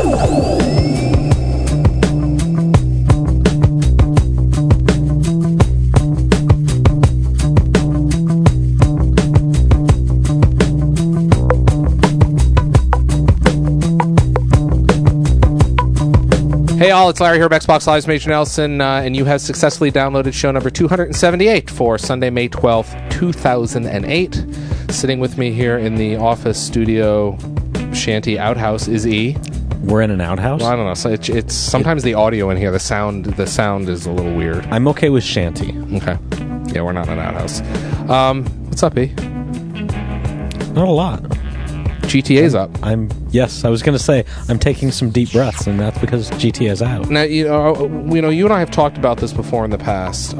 Hey all, it's Larry here of Xbox Live's Major Nelson, and you have successfully downloaded show number 278 for Sunday, May 12th, 2008. Sitting with me here in the office studio shanty outhouse is E. We're in an outhouse? Well, I don't know. So it's sometimes the audio in here, the sound is a little weird. I'm okay with shanty. Okay. Yeah, we're not in an outhouse. What's up, E? Not a lot. GTA's up. Yes, I was going to say, I'm taking some deep breaths, and that's because GTA's out. Now, you and I have talked about this before in the past.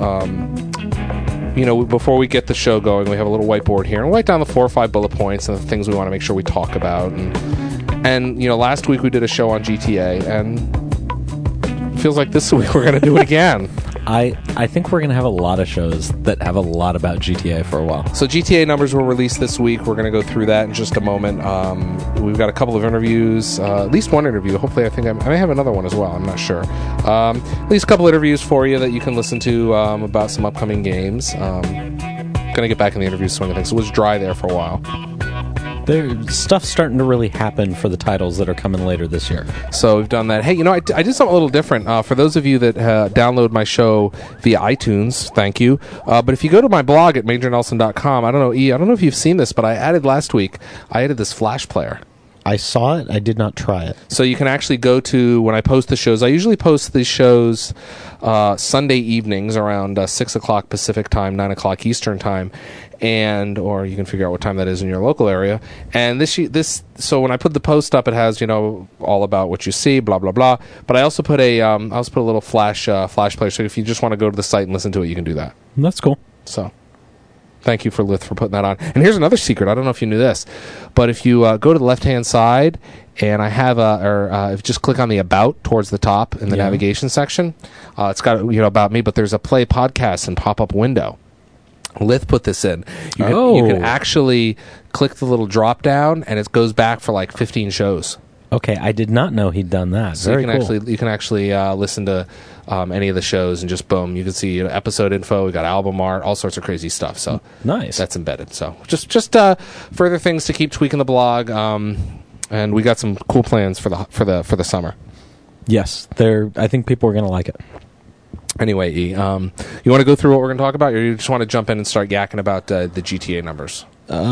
Before we get the show going, we have a little whiteboard here, and we write down the 4 or 5 bullet points and the things we want to make sure we talk about. And last week we did a show on GTA, and it feels like this week we're going to do it again. I think we're going to have a lot of shows that have a lot about GTA for a while. So GTA numbers were released this week. We're going to go through that in just a moment. We've got a couple of interviews, at least one interview. Hopefully, I may have another one as well. I'm not sure. At least a couple of interviews for you that you can listen to about some upcoming games. Going to get back in the interview swing of things. It was dry there for a while. Stuff's starting to really happen for the titles that are coming later this year. So we've done that. Hey, I did something a little different. For those of you that download my show via iTunes, thank you. But if you go to my blog at MajorNelson.com, I don't know, E, I don't know if you've seen this, but I added this Flash player. I saw it. I did not try it. So you can actually go to, when I post the shows, I usually post these shows Sunday evenings around 6 o'clock Pacific time, 9 o'clock Eastern time, or you can figure out what time that is in your local area. And so when I put the post up, it has, all about what you see, blah, blah, blah. But I also put a little Flash player, so if you just want to go to the site and listen to it, you can do that. That's cool. So thank you for Lith for putting that on. And here's another secret. I don't know if you knew this, but if you go to the left-hand side, and I have if you just click on the About towards the top in the navigation section, it's got about me, but there's a Play Podcast and pop-up window. Lith put this in. You can actually click the little drop-down, and it goes back for like 15 shows. Okay, I did not know he'd done that. So Very cool. You can actually listen to any of the shows, and just boom, you can see episode info. We got album art, all sorts of crazy stuff. So nice. That's embedded. So just further things to keep tweaking the blog, and we got some cool plans for the summer. Yes, I think people are going to like it. Anyway, E, you want to go through what we're going to talk about, or you just want to jump in and start yakking about the GTA numbers?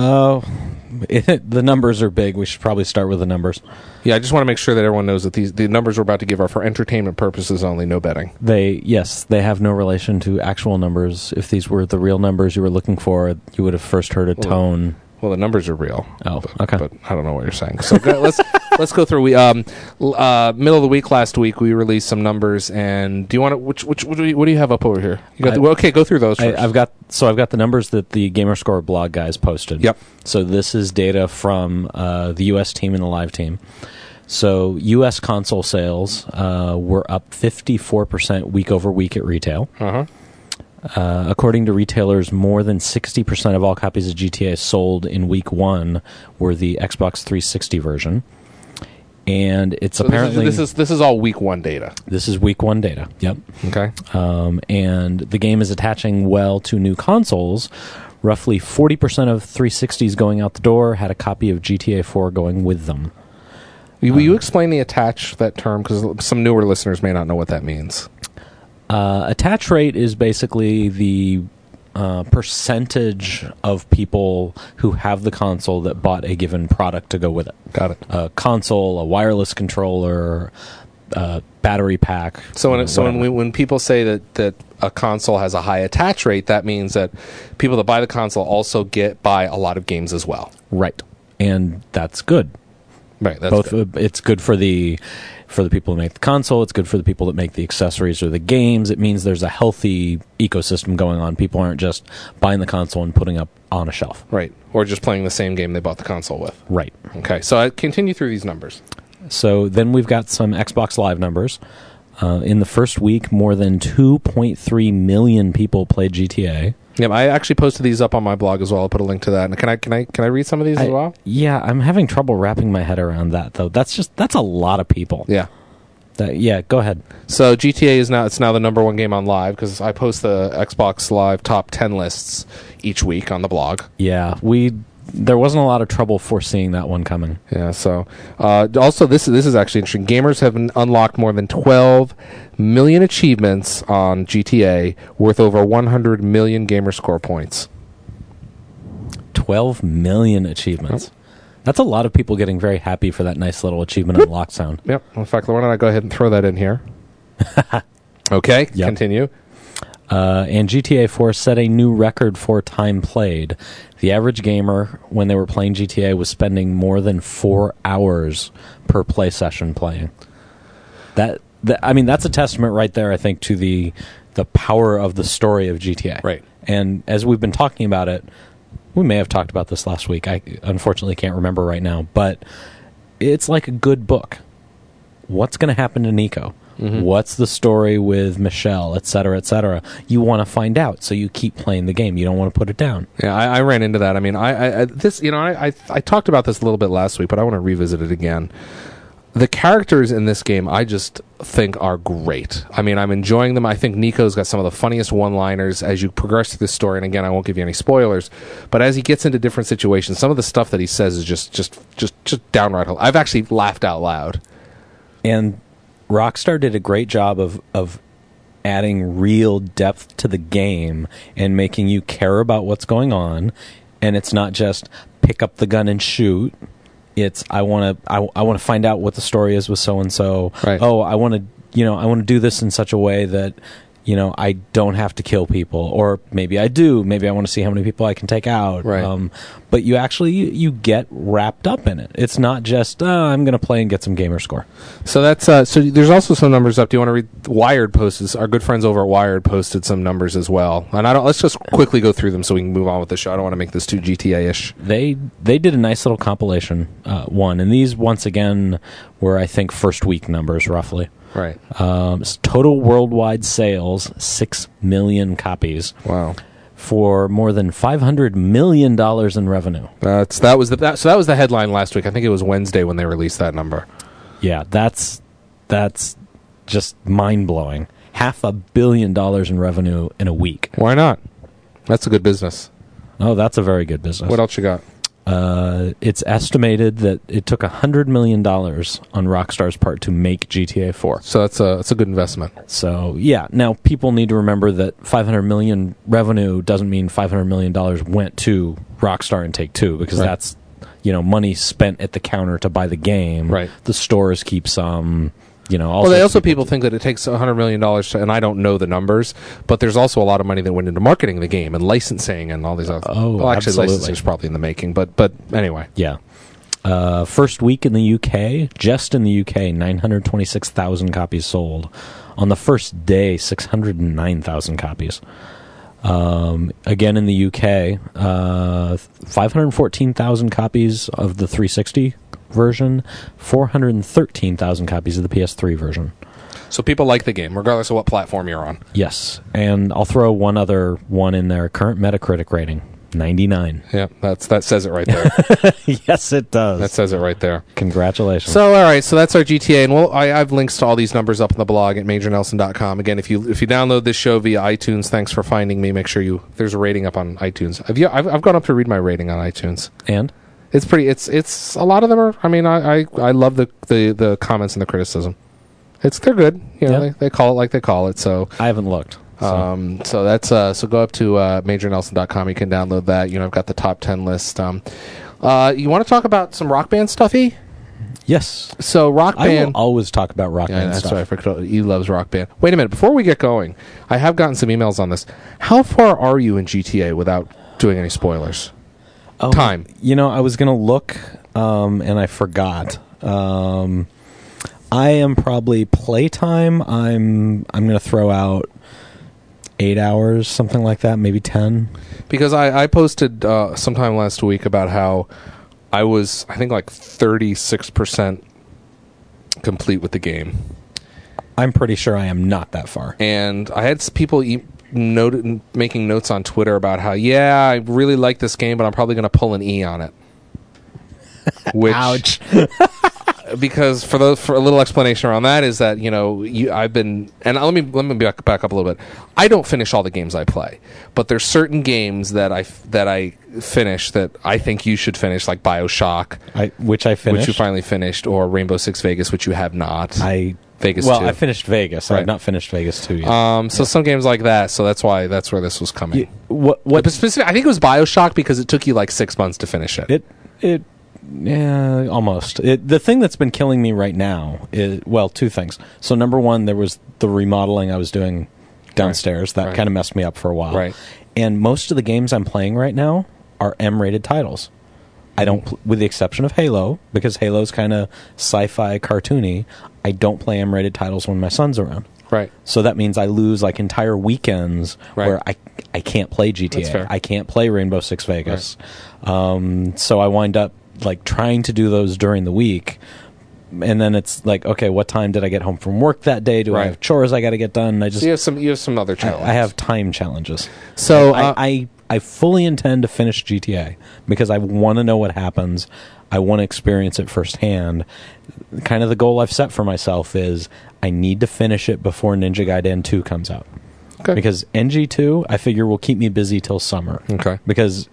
The numbers are big. We should probably start with the numbers. Yeah, I just want to make sure that everyone knows that the numbers we're about to give are for entertainment purposes only, no betting. They have no relation to actual numbers. If these were the real numbers you were looking for, you would have first heard a tone. Well, the numbers are real. Oh, okay. But I don't know what you're saying. So let's go through. We middle of the week last week we released some numbers, and do you want to what do you have up over here? You got go through those first. I've got the numbers that the Gamerscore blog guys posted. Yep. So this is data from the U.S. team and the live team. So U.S. console sales were up 54% week over week at retail. Uh-huh. According to retailers, more than 60% of all copies of GTA sold in week 1 were the Xbox 360 version. And it's apparently... This is all week 1 data. This is week 1 data, yep. Okay. And the game is attaching well to new consoles. Roughly 40% of 360s going out the door had a copy of GTA 4 going with them. Will you explain the attach, that term? Because some newer listeners may not know what that means. Attach rate is basically the percentage of people who have the console that bought a given product to go with it. Got it. A console, a wireless controller, battery pack. So when people say that a console has a high attach rate, that means that people that buy the console also buy a lot of games as well. Right, and that's good. Right, that's good. It's good for the people who make the console. It's good for the people that make the accessories or the games. It means there's a healthy ecosystem going on. People aren't just buying the console and putting up on a shelf. Right, or just playing the same game they bought the console with. Right. Okay, so I continue through these numbers. So then we've got some Xbox Live numbers. In the first week, more than 2.3 million people played GTA. Yeah, I actually posted these up on my blog as well. I'll put a link to that. And can I read some of these as well? Yeah, I'm having trouble wrapping my head around that though. That's a lot of people. Yeah. Go ahead. So GTA is now the number one game on Live because I post the Xbox Live top 10 lists each week on the blog. Yeah, there wasn't a lot of trouble foreseeing that one coming. Yeah. So also this is actually interesting. Gamers have unlocked more than 12 million achievements on GTA, worth over 100 million gamer score points. 12 million achievements. That's a lot of people getting very happy for that nice little achievement unlock sound. Yep. In fact, why don't I go ahead and throw that in here? Okay. Yep. Continue. And GTA 4 set a new record for time played. The average gamer, when they were playing GTA, was spending more than 4 hours per play session playing. That's a testament right there, I think, to the power of the story of GTA. Right. And as we've been talking about it, we may have talked about this last week. I unfortunately can't remember right now, but it's like a good book. What's going to happen to Nico? Mm-hmm. What's the story with Michelle, et cetera, et cetera? You want to find out, so you keep playing the game. You don't want to put it down. Yeah, I ran into that. I mean, I talked about this a little bit last week, but I want to revisit it again. The characters in this game, I just think are great. I mean, I'm enjoying them. I think Nico's got some of the funniest one-liners as you progress through this story. And again, I won't give you any spoilers, but as he gets into different situations, some of the stuff that he says is just downright. I've actually laughed out loud. And Rockstar did a great job of adding real depth to the game and making you care about what's going on. And it's not just pick up the gun and shoot. It's I want to find out what the story is with so and so. Oh, I want to do this in such a way that I don't have to kill people, or maybe I do. Maybe I want to see how many people I can take out. Right. But you actually you get wrapped up in it. It's not just I'm going to play and get some gamer score. So that's so. There's also some numbers up. Do you want to read? Wired posted. Our good friends over at Wired posted some numbers as well. And let's just quickly go through them so we can move on with the show. I don't want to make this too GTA-ish. They did a nice little compilation one, and these once again were, I think, first week numbers roughly. Right. Total worldwide sales 6 million copies. Wow. For more than $500 million in revenue. That was the headline last week. I think it was Wednesday when they released that number. Yeah, that's just mind blowing. $500 million in revenue in a week. Why not? That's a good business. Oh, that's a very good business. What else you got? It's estimated that it took $100 million on Rockstar's part to make GTA 4. So that's a good investment. So, yeah. Now, people need to remember that $500 million revenue doesn't mean $500 million went to Rockstar and Take-Two, because that's, money spent at the counter to buy the game. Right. The stores keep some... people think that it takes $100 million and I don't know the numbers, but there's also a lot of money that went into marketing the game and licensing and all these other things. Well, actually, licensing is probably in the making, but anyway. Yeah. First week in the UK, just in the UK, 926,000 copies sold. On the first day, 609,000 copies. Again in the UK, 514,000 copies of the 360 version, 413,000 copies of the PS3 version. So people like the game, regardless of what platform you're on. Yes, and I'll throw one other one in there. Current Metacritic rating, 99. Yeah, that says it right there. Yes, it does. That says it right there. Congratulations. So, all right, so that's our GTA, and I've links to all these numbers up on the blog at MajorNelson.com. Again, if you download this show via iTunes, thanks for finding me. Make sure there's a rating up on iTunes. I've gone up to read my rating on iTunes, and it's pretty. It's a lot of them are. I mean, I love the comments and the criticism. They're good. They call it like they call it. So I haven't looked. So that's so go up to MajorNelson.com. You can download that. I've got the top 10 list. You want to talk about some Rock Band stuffy? Yes. So Rock Band. I will always talk about Rock Band stuff. That's right. He loves Rock Band. Wait a minute. Before we get going, I have gotten some emails on this. How far are you in GTA without doing any spoilers? Time. I was going to look, and I forgot. I am probably playtime. I'm going to throw out 8 hours, something like that, maybe 10. Because I posted sometime last week about how I was, I think, like 36% complete with the game. I'm pretty sure I am not that far. And I had people making notes on Twitter about how, I really like this game, but I'm probably going to pull an E on it. Which, Ouch. Because for a little explanation around that is that I've been, and let me back up a little bit. I don't finish all the games I play, but there's certain games that I finish that I think you should finish, like BioShock, which I finished, which you finally finished, or Rainbow Six Vegas, which you have not. Vegas 2. I finished Vegas. Right. I've not finished Vegas 2 yet. So some games like that. So that's where this was coming. What specific? I think it was BioShock because it took you like 6 months to finish it. Yeah, almost. The thing that's been killing me right now is, two things. So number one, there was the remodeling I was doing downstairs. That kind of messed me up for a while. Right. And most of the games I'm playing right now are M-rated titles. I don't, with the exception of Halo, because Halo's kind of sci-fi cartoony. I don't play M-rated titles when my son's around. Right. So that means I lose like entire weekends where I can't play GTA. I can't play Rainbow Six Vegas. Right. So I wind up like trying to do those during the week, and then it's like, okay, what time did I get home from work that day? Do I have chores I got to get done? You have some other challenges. I have time challenges. So I fully intend to finish GTA because I want to know what happens. I want to experience it firsthand. Kind of the goal I've set for myself is I need to finish it before Ninja Gaiden 2 comes out. Okay. Because NG2 I figure will keep me busy till summer. Okay. Because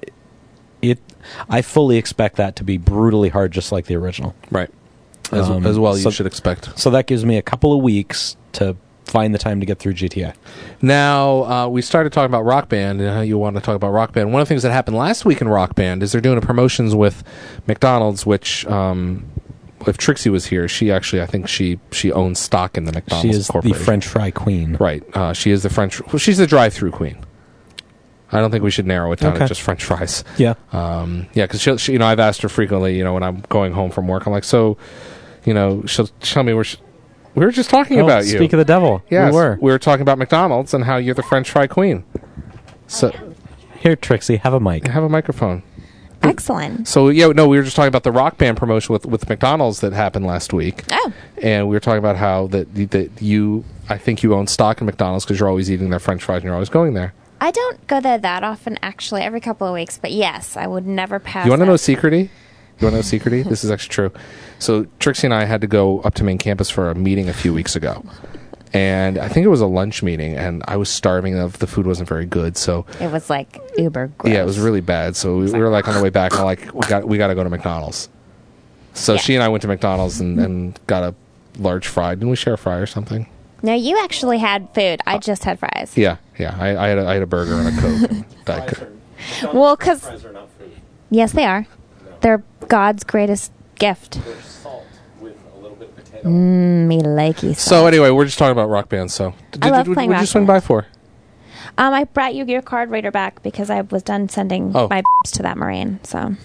I fully expect that to be brutally hard, just like the original. Right. As well, you should expect. So that gives me a couple of weeks to find the time to get through GTA. Now, we started talking about Rock Band and how you want to talk about Rock Band. One of the things that happened last week in Rock Band is they're doing promotions with McDonald's, which, if Trixie was here, she actually, I think she owns stock in the McDonald's She is corporation. the French fry queen. Right. She is she's the drive-through queen. I don't think we should narrow it down to just French fries. Yeah. Because she, I've asked her frequently, when I'm going home from work, I'm like, so, she'll tell me we were just talking about you. Speak of the devil. Yes, We were talking about McDonald's and how you're the French fry queen. So, here, Trixie, have a mic. Have a microphone. Excellent. So, we were just talking about the Rock Band promotion with McDonald's that happened last week. Oh. And we were talking about how that you, I think you own stock in McDonald's because you're always eating their French fries and you're always going there. I don't go there that often, actually, every couple of weeks. But yes, I would never pass. You want to know secrety? This is actually true. So Trixie and I had to go up to main campus for a meeting a few weeks ago. And I think it was a lunch meeting, and I was starving. The food wasn't very good, so it was like uber gross. Yeah, it was really bad. So we were like on the way back, and we're like, we got to go to McDonald's. So she and I went to McDonald's and got a large fry. Didn't we share a fry or something? No, you actually had food. I just had fries. Yeah. I had a burger and a Coke. Diet Coke. Well, because Fries are not food. Yes, they are. They're God's greatest gift. They're salt with a little bit of potato. Me likey. So anyway, we're just talking about Rock Band. So I love playing What did you Rock swing Band. by for? I brought you your card reader back because I was done sending my to that Marine. So.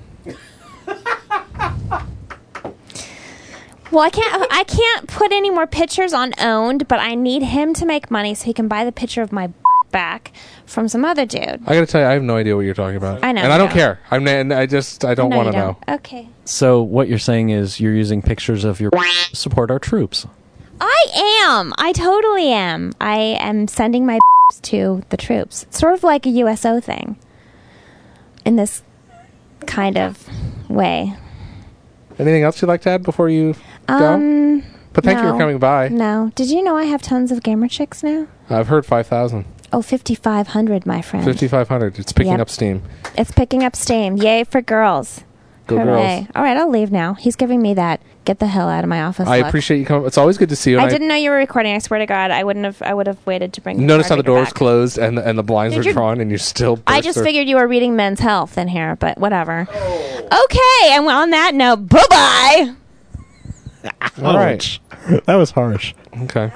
Well, I can't put any more pictures on Owned, but I need him to make money so he can buy the picture of my back from some other dude. I got to tell you, I have no idea what you're talking about. I know, and I don't no. care. I don't want to know. Okay. So what you're saying is you're using pictures of your support our troops. I am. I totally am. I am sending my to the troops. It's sort of like a USO thing. In this kind of way. Anything else you'd like to add before you go? But thank you for coming by. No. Did you know I have tons of gamer chicks now? I've heard 5,000. Oh, 5,500, my friend. 5,500. It's picking up steam. It's picking up steam. Yay for girls. Go Hooray. girls. All right, I'll leave now. He's giving me that get the hell out of my office I look. appreciate you coming. It's always good to see you. I didn't know you were recording. I swear to God, I would have waited to bring You notice how the card door's back. closed and the blinds are drawn and you're still... I just figured you were reading Men's Health in here, but whatever. Oh. Okay, and on that note, bye-bye! All right. That was harsh. Okay.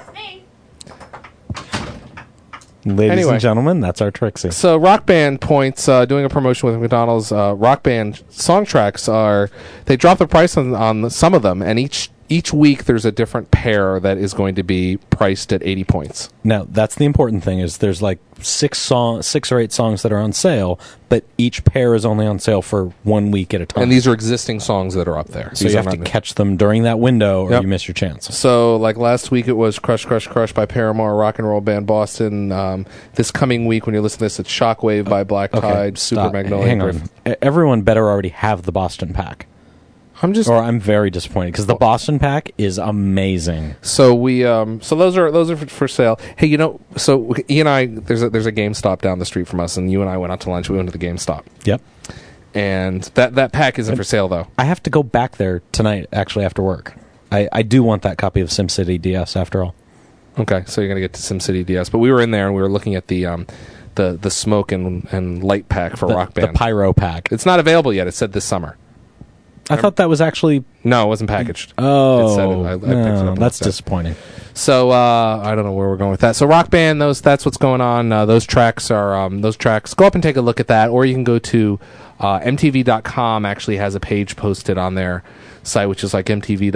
Ladies and gentlemen, that's our Trixie. So Rock Band points, doing a promotion with McDonald's, Rock Band song tracks they drop the price on some of them, and each each week there's a different pair that is going to be priced at 80 points. Now, that's the important thing, is there's like 6 or 8 songs that are on sale, but each pair is only on sale for 1 week at a time. And these are existing songs that are up there. So you have to catch them during that window, or Yep. you miss your chance. So, like last week, it was Crush, Crush, Crush by Paramore, rock and roll band Boston. This coming week, when you listen to this, it's Shockwave by Black Tide, Super stop. Magnolia. Hang Griffin. on. Everyone better already have the Boston pack. I'm very disappointed, because the Boston pack is amazing. So we so those are for sale. Hey, so E and I, there's a GameStop down the street from us, and you and I went out to lunch. We went to the GameStop. Yep. And that pack isn't for sale though. I have to go back there tonight, actually, after work. I do want that copy of SimCity DS after all. Okay, so you're gonna get to SimCity DS, but we were in there and we were looking at the smoke and light pack for Rock Band. The Pyro pack. It's not available yet. It said this summer. I thought that was actually... No, it wasn't packaged. Oh, it said it. I picked it up that's instead. disappointing. So I don't know where we're going with that. So Rock Band, that's what's going on. Those tracks are those tracks. Go up and take a look at that, or you can go to MTV.com. Actually has a page posted on their site, which is like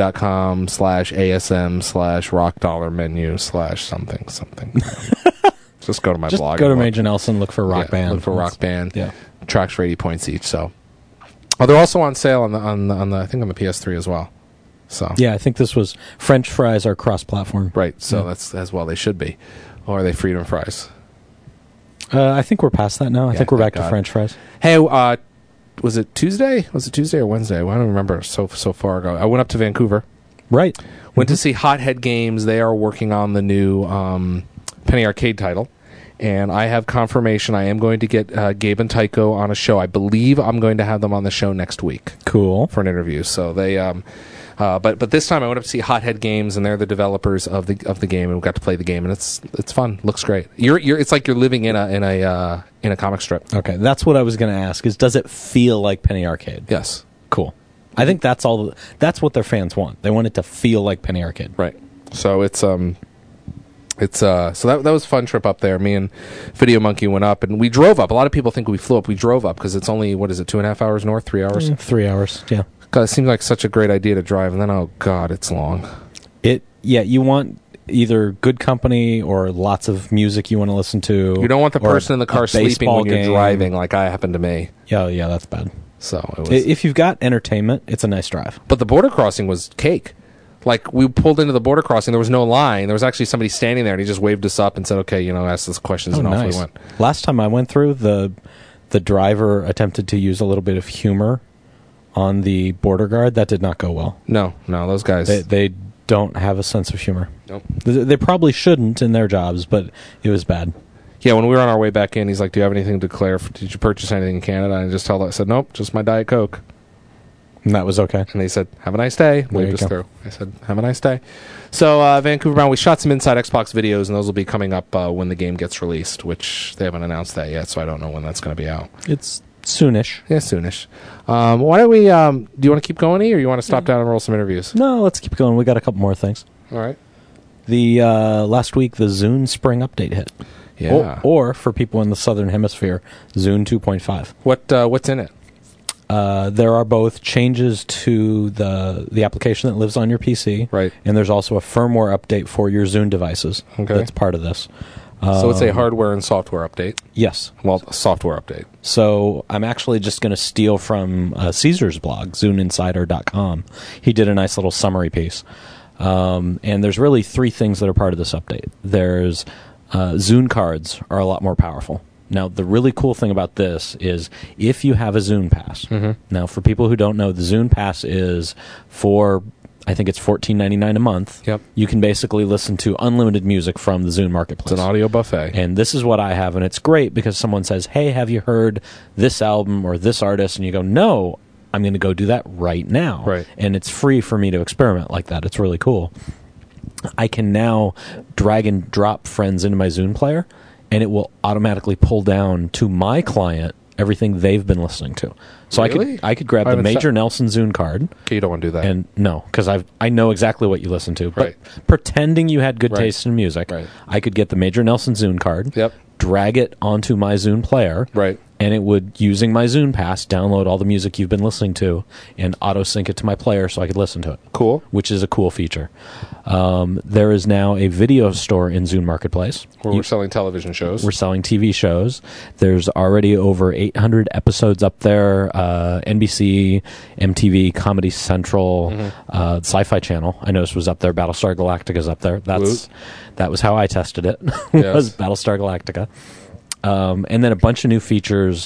MTV.com/ASM/rock$menu/something. Just go to my blog. Just go to Major Nelson, look for Rock Band. Look for Rock Band. Yeah. Tracks for 80 points each. So, they're also on sale on the I think on the PS3 as well. So yeah, I think this was French fries are cross-platform. Right. So that's as well they should be, or are they freedom fries? I think we're past that now. I think we're back to French fries. Hey, was it Tuesday? Was it Tuesday or Wednesday? Well, I don't remember. So far ago, I went up to Vancouver. Right. Went to see Hothead Games. They are working on the new Penny Arcade title. And I have confirmation I am going to get Gabe and Tycho on a show. I believe I'm going to have them on the show next week. Cool. For an interview. So they but this time I went up to see Hothead Games, and they're the developers of the game, and we got to play the game, and it's fun. Looks great. It's like you're living in a comic strip. Okay, that's what I was going to ask. Does it feel like Penny Arcade? Yes. Cool. I think that's what their fans want. They want it to feel like Penny Arcade. Right. So so that was a fun trip up there. Me and Video Monkey went up, and we drove up. A lot of people think we flew up. We drove up because it's only 2.5 hours north, 3 hours. 3 hours. Yeah. God, it seemed like such a great idea to drive, and then oh god, it's long. You want either good company or lots of music you want to listen to. You don't want the person in the car sleeping when you're driving, like I happened to me. Yeah, that's bad. So if you've got entertainment, it's a nice drive. But the border crossing was cake. Like, we pulled into the border crossing, there was no line. There was actually somebody standing there, and he just waved us up and said, okay, ask us questions, and off we went. Last time I went through, the driver attempted to use a little bit of humor on the border guard. That did not go well. No, those guys... They don't have a sense of humor. Nope. They probably shouldn't in their jobs, but it was bad. Yeah, when we were on our way back in, he's like, do you have anything to declare? Did you purchase anything in Canada? And I said, nope, just my Diet Coke. And that was okay. And they said, have a nice day. Waved us through. I said, have a nice day. So, Vancouver Bound, we shot some Inside Xbox videos, and those will be coming up when the game gets released, which they haven't announced that yet, so I don't know when that's going to be out. It's soonish. Yeah, soonish. Why don't we, do you want to keep going, E, or you want to stop down and roll some interviews? No, let's keep going. We got a couple more things. All right. The last week, the Zune Spring Update hit. Yeah. Or for people in the Southern Hemisphere, Zune 2.5. What's in it? There are both changes to the application that lives on your PC, right? And there's also a firmware update for your Zune devices. Okay, that's part of this. So it's a hardware and software update. Yes, well, a software update. So I'm actually just going to steal from Caesar's blog, ZuneInsider.com. He did a nice little summary piece, and there's really 3 things that are part of this update. There's Zune cards are a lot more powerful. Now, the really cool thing about this is if you have a Zune Pass. Mm-hmm. Now, for people who don't know, the Zune Pass is for, I think it's $14.99 a month. Yep. You can basically listen to unlimited music from the Zune Marketplace. It's an audio buffet. And this is what I have, and it's great because someone says, hey, have you heard this album or this artist? And you go, no, I'm going to go do that right now. Right. And it's free for me to experiment like that. It's really cool. I can now drag and drop friends into my Zune player, and it will automatically pull down to my client everything they've been listening to. So really? I could grab the Major Nelson Zune card. Okay, you don't want to do that. And no, because I know exactly what you listen to. Right. But pretending you had good taste in music, right. I could get the Major Nelson Zune card, yep. drag it onto my Zune player, right. and it would, using my Zune Pass, download all the music you've been listening to and auto-sync it to my player so I could listen to it. Cool. Which is a cool feature. There is now a video store in Zune Marketplace. Where we're selling television shows. We're selling TV shows. There's already over 800 episodes up there. NBC, MTV, Comedy Central, Sci-Fi Channel, I noticed was up there. Battlestar Galactica's up there. That was how I tested it. Was Battlestar Galactica. And then a bunch of new features,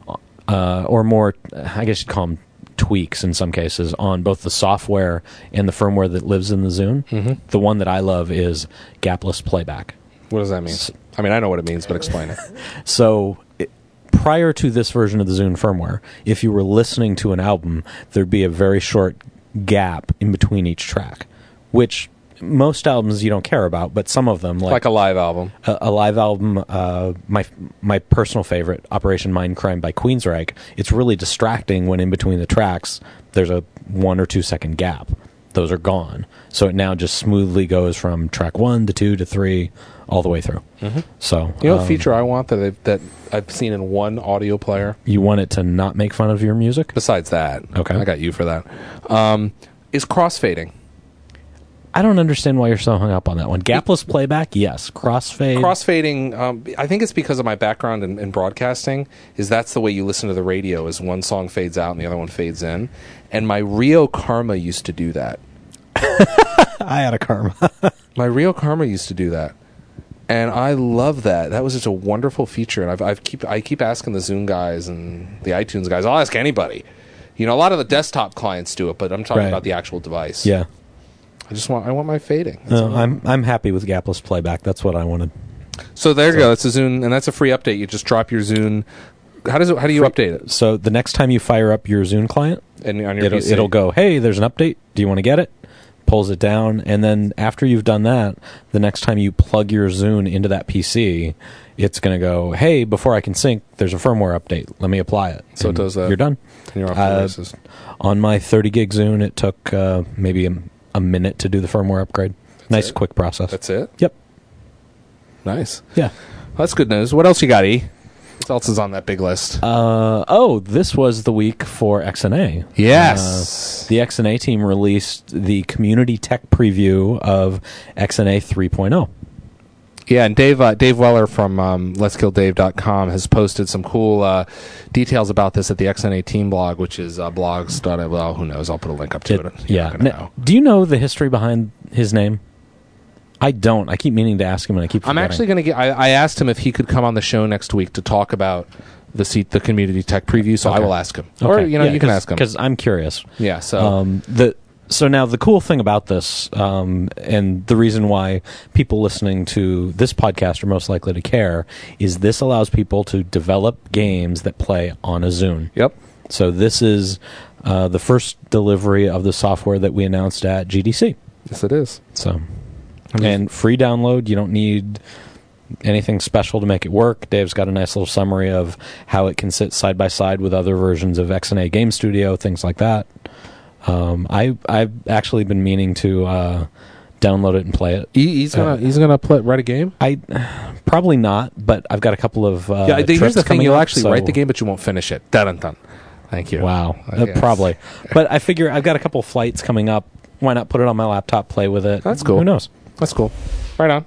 or more, I guess you'd call them tweaks in some cases, on both the software and the firmware that lives in the Zune. Mm-hmm. The one that I love is gapless playback. What does that mean? I mean, I know what it means, but explain it. So, prior to this version of the Zune firmware, if you were listening to an album, there'd be a very short gap in between each track, which most albums you don't care about, but some of them, like a live album. A live album, my personal favorite, Operation Mindcrime by Queensryche, it's really distracting when in between the tracks there's a 1 or 2 second gap. Those are gone. So it now just smoothly goes from track 1 to 2 to 3 all the way through. Mm-hmm. So you know what feature I want that I've seen in one audio player? You want it to not make fun of your music? Besides that. Okay. I got you for that. Is crossfading. I don't understand why you're so hung up on that one. Gapless playback, yes. Crossfade. Crossfading, I think it's because of my background in broadcasting, is that's the way you listen to the radio, is one song fades out and the other one fades in. And my Rio Karma used to do that. I had a Karma. My Rio Karma used to do that. And I love that. That was just a wonderful feature. And I keep asking the Zune guys and the iTunes guys. I'll ask anybody. You know, a lot of the desktop clients do it, but I'm talking about the actual device. Yeah. I want my fading. No, I'm happy with gapless playback. That's what I wanted. So there you go. That's a Zune, and that's a free update. You just drop your Zune. How do you update it? So the next time you fire up your Zune client, and on your PC, it'll go, hey, there's an update. Do you want to get it? Pulls it down, and then after you've done that, the next time you plug your Zune into that PC, it's going to go, hey, before I can sync, there's a firmware update. Let me apply it. So it does that. You're done. And you're off the races. On my 30 gig Zune, it took maybe a minute to do the firmware upgrade. Nice, quick process. That's it? Yep. Nice. Yeah. Well, that's good news. What else you got, E? What else is on that big list? This was the week for XNA. Yes. The XNA team released the community tech preview of XNA 3.0. Yeah, and Dave Weller from Let'sKillDave.com has posted some cool details about this at the XNA team blog, which is blogs. Well, who knows? I'll put a link up to it. Yeah. Do you know the history behind his name? I don't. I keep meaning to ask him, and I keep forgetting. I'm actually going to get... I asked him if he could come on the show next week to talk about the community tech preview, so I will ask him. Okay. Or, you can ask him. Because I'm curious. Yeah, so... So now the cool thing about this, and the reason why people listening to this podcast are most likely to care, is this allows people to develop games that play on a Zune. Yep. So this is the first delivery of the software that we announced at GDC. Yes, it is. So, and free download. You don't need anything special to make it work. Dave's got a nice little summary of how it can sit side by side with other versions of XNA Game Studio, things like that. I've actually been meaning to download it and play it. He's gonna write a game. I probably not, but I've got a couple of here's the thing: you'll actually write so the game, but you won't finish it. Dun. Thank you. Wow, probably. But I figure I've got a couple of flights coming up. Why not put it on my laptop, play with it? That's cool. Who knows? That's cool. Right on.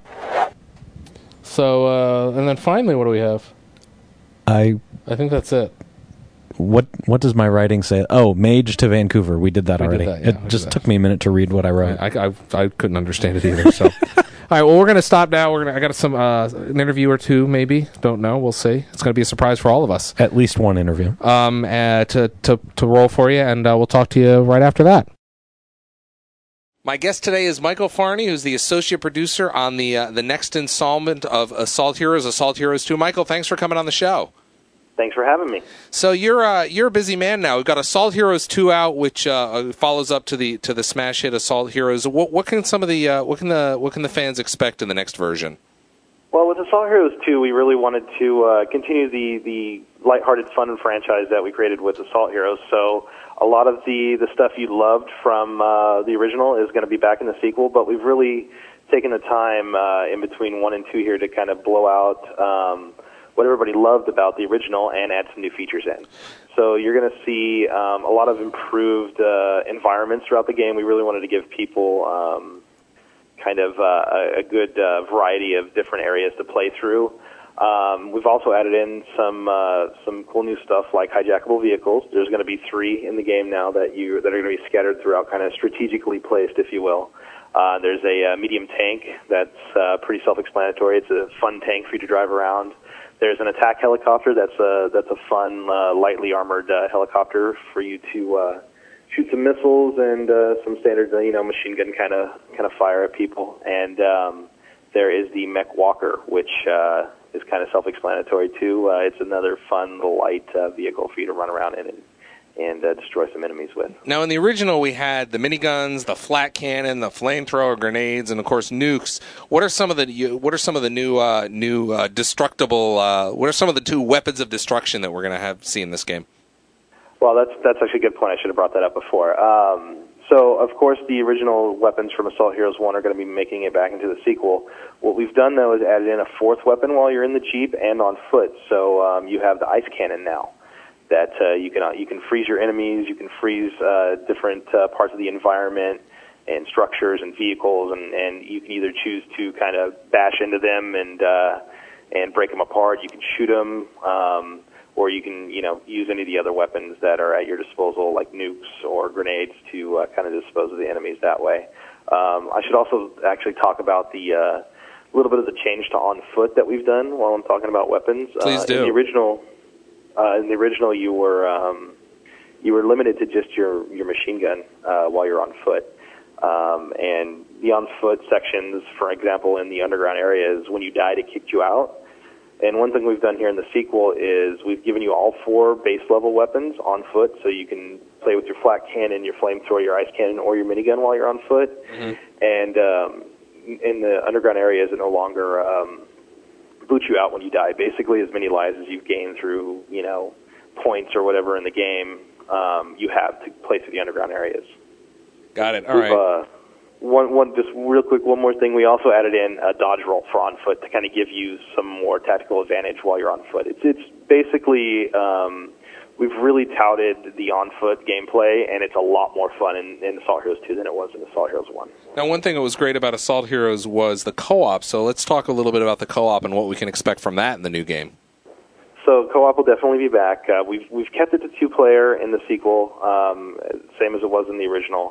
So and then finally, what do we have? I think that's it. What does my writing say? Oh, Mage to Vancouver. We did that already. It just took me a minute to read what I wrote. I couldn't understand it either. So, all right. Well, we're gonna stop now. I got some an interview or two, maybe. Don't know. We'll see. It's gonna be a surprise for all of us. At least one interview. To roll for you, and we'll talk to you right after that. My guest today is Michael Farney, who's the associate producer on the next installment of Assault Heroes, Assault Heroes 2. Michael, thanks for coming on the show. Thanks for having me. So you're a busy man now. We've got Assault Heroes 2 out, which follows up to the smash hit Assault Heroes. What can the fans expect in the next version? Well, with Assault Heroes 2, we really wanted to continue the lighthearted, fun franchise that we created with Assault Heroes. So a lot of the stuff you loved from the original is going to be back in the sequel, but we've really taken the time in between 1 and 2 here to kind of blow out what everybody loved about the original and add some new features in. So you're going to see a lot of improved environments throughout the game. We really wanted to give people kind of a good variety of different areas to play through. We've also added in some cool new stuff like hijackable vehicles. There's going to be 3 in the game now that are going to be scattered throughout, kind of strategically placed, if you will. There's a medium tank that's pretty self-explanatory. It's a fun tank for you to drive around. There's an attack helicopter that's a fun, lightly armored helicopter for you to shoot some missiles and some standard, machine gun kind of fire at people. And there is the mech walker, which is kind of self-explanatory too. It's another fun, light vehicle for you to run around in and destroy some enemies with. Now, in the original, we had the miniguns, the flat cannon, the flamethrower grenades, and of course nukes. What are some of the new destructible? What are some of the 2 weapons of destruction that we're going to see in this game? Well, that's actually a good point. I should have brought that up before. So, of course, the original weapons from Assault Heroes 1 are going to be making it back into the sequel. What we've done, though, is added in a 4th weapon while you're in the Jeep and on foot. So you have the ice cannon now that you can freeze your enemies, you can freeze different parts of the environment and structures and vehicles, and you can either choose to kind of bash into them and break them apart. You can shoot them. Or you can, use any of the other weapons that are at your disposal, like nukes or grenades, to kind of dispose of the enemies that way. I should also actually talk about the little bit of the change to on foot that we've done while I'm talking about weapons. Please do. In the original, you were limited to just your machine gun while you're on foot. And the on foot sections, for example, in the underground areas, when you died, it kicked you out. And one thing we've done here in the sequel is we've given you all 4 base-level weapons on foot, so you can play with your flat cannon, your flamethrower, your ice cannon, or your minigun while you're on foot. Mm-hmm. And in the underground areas, it no longer boots you out when you die. Basically, as many lives as you've gained through, points or whatever in the game, you have to play through the underground areas. Got it. All right. Just real quick, one more thing. We also added in a dodge roll for on foot to kind of give you some more tactical advantage while you're on foot. It's basically we've really touted the on foot gameplay, and it's a lot more fun in Assault Heroes 2 than it was in Assault Heroes 1. Now, one thing that was great about Assault Heroes was the co-op. So let's talk a little bit about the co-op and what we can expect from that in the new game. So co-op will definitely be back. We've kept it to 2-player in the sequel, same as it was in the original.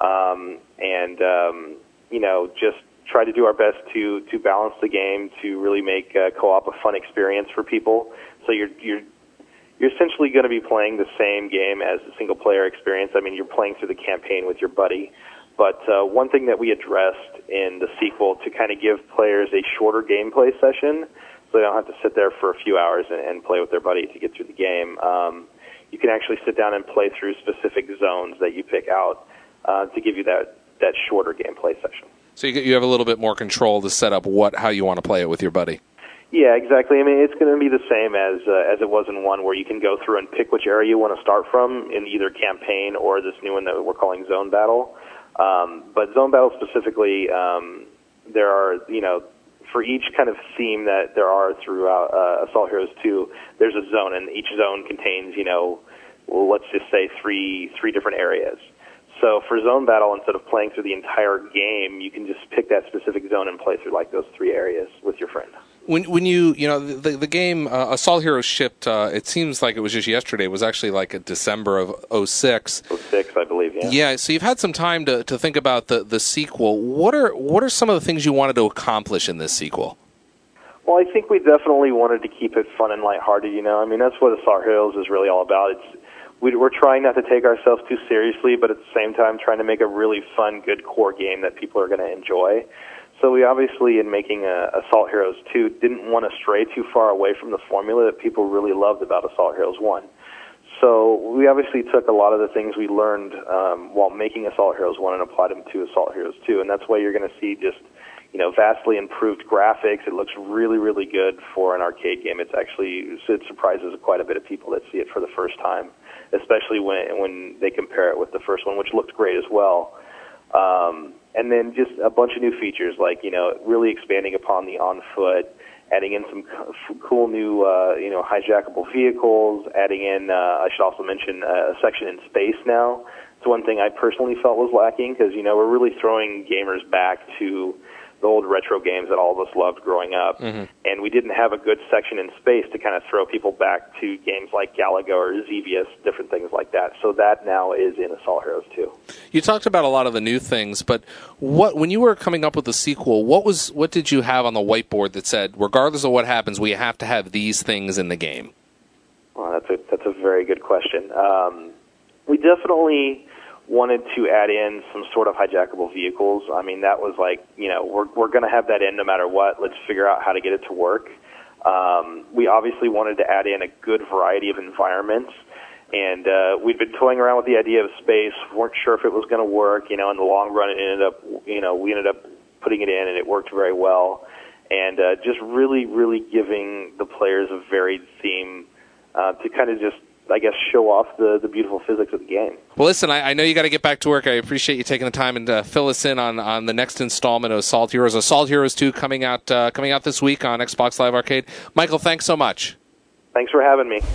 Just try to do our best to balance the game to really make co-op a fun experience for people. So you're essentially going to be playing the same game as the single-player experience. I mean, you're playing through the campaign with your buddy. But one thing that we addressed in the sequel to kind of give players a shorter gameplay session, so they don't have to sit there for a few hours and play with their buddy to get through the game. You can actually sit down and play through specific zones that you pick out to give you that shorter gameplay session. So you have a little bit more control to set up how you want to play it with your buddy. Yeah, exactly. I mean, it's going to be the same as it was in 1, where you can go through and pick which area you want to start from in either campaign or this new one that we're calling Zone Battle. But Zone Battle specifically, there are, for each kind of theme that there are throughout Assault Heroes 2, there's a zone, and each zone contains, let's just say three different areas. So for Zone Battle, instead of playing through the entire game, you can just pick that specific zone and play through like those 3 areas with your friend. When you the game Assault Heroes shipped, it seems like it was just yesterday. It was actually like a December of 06. 06, I believe. Yeah. Yeah. So you've had some time to think about the sequel. What are some of the things you wanted to accomplish in this sequel? Well, I think we definitely wanted to keep it fun and lighthearted. I mean, that's what Assault Heroes is really all about. We're trying not to take ourselves too seriously, but at the same time trying to make a really fun, good core game that people are going to enjoy. So we obviously, in making Assault Heroes 2, didn't want to stray too far away from the formula that people really loved about Assault Heroes 1. So we obviously took a lot of the things we learned while making Assault Heroes 1 and applied them to Assault Heroes 2, and that's why you're going to see just vastly improved graphics. It looks really, really good for an arcade game. It surprises quite a bit of people that see it for the first time, especially when they compare it with the first one, which looked great as well. And then just a bunch of new features, like, really expanding upon the on-foot, adding in some cool new, hijackable vehicles, adding in, I should also mention, a section in space now. It's one thing I personally felt was lacking, because, we're really throwing gamers back to the old retro games that all of us loved growing up. Mm-hmm. And we didn't have a good section in space to kind of throw people back to games like Galaga or Xevious, different things like that. So that now is in Assault Heroes 2. You talked about a lot of the new things, but when you were coming up with the sequel, what did you have on the whiteboard that said, regardless of what happens, we have to have these things in the game? Well, that's a very good question. We definitely wanted to add in some sort of hijackable vehicles. I mean, that was like, we're going to have that in no matter what. Let's figure out how to get it to work. We obviously wanted to add in a good variety of environments, and we'd been toying around with the idea of space. Weren't sure if it was going to work. In the long run, it ended up, we ended up putting it in, and it worked very well. And just really, really giving the players a varied theme to kind of just, I guess, show off the beautiful physics of the game. Well, listen, I know you got to get back to work. I appreciate you taking the time and fill us in on the next installment of Assault Heroes. Assault Heroes 2 coming out this week on Xbox Live Arcade. Michael, thanks so much. Thanks for having me.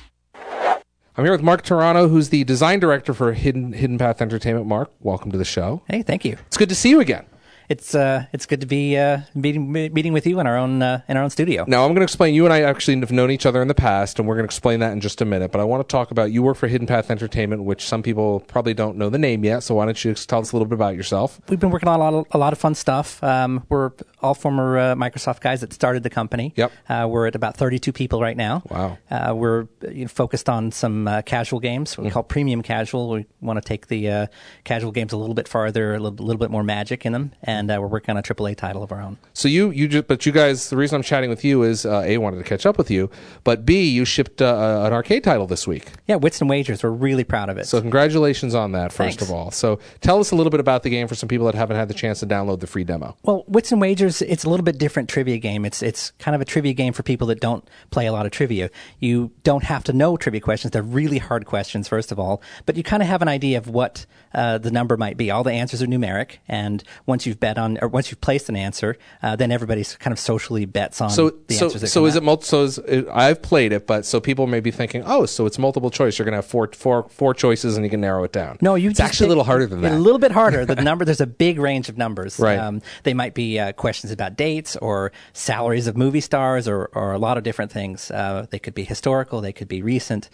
I'm here with Mark Turano, who's the design director for Hidden Path Entertainment. Mark, welcome to the show. Hey, thank you. It's good to see you again. It's good to be meeting with you in our own studio. Now, I'm going to explain. You and I actually have known each other in the past, and we're going to explain that in just a minute. But I want to talk about, you work for Hidden Path Entertainment, which some people probably don't know the name yet. So why don't you tell us a little bit about yourself? We've been working on a lot of fun stuff. We're all former Microsoft guys that started the company. Yep. We're at about 32 people right now. Wow. We're focused on some casual games. We call premium casual. We want to take the casual games a little bit farther, a little bit more magic in them, and we're working on a AAA title of our own. So you guys, the reason I'm chatting with you is A, wanted to catch up with you, but B, you shipped an arcade title this week. Yeah, Wits and Wagers. We're really proud of it. So congratulations on that, first Thanks. of all. So tell us a little bit about the game for some people that haven't had the chance to download the free demo. Well, Wits and Wagers, it's a little bit different trivia game. It's kind of a trivia game for people that don't play a lot of trivia. You don't have to know trivia questions. They're really hard questions, first of all, but you kind of have an idea of what the number might be. All the answers are numeric, and once you've placed an answer, then everybody kind of socially bets on the answers that come out. I've played it, but so people may be thinking, so it's multiple choice. You're going to have four choices, and you can narrow it down. No, it's actually a little harder than that. A little bit harder. The number, there's a big range of numbers. Right. They might be questions about dates or salaries of movie stars or a lot of different things. They could be historical. They could be recent.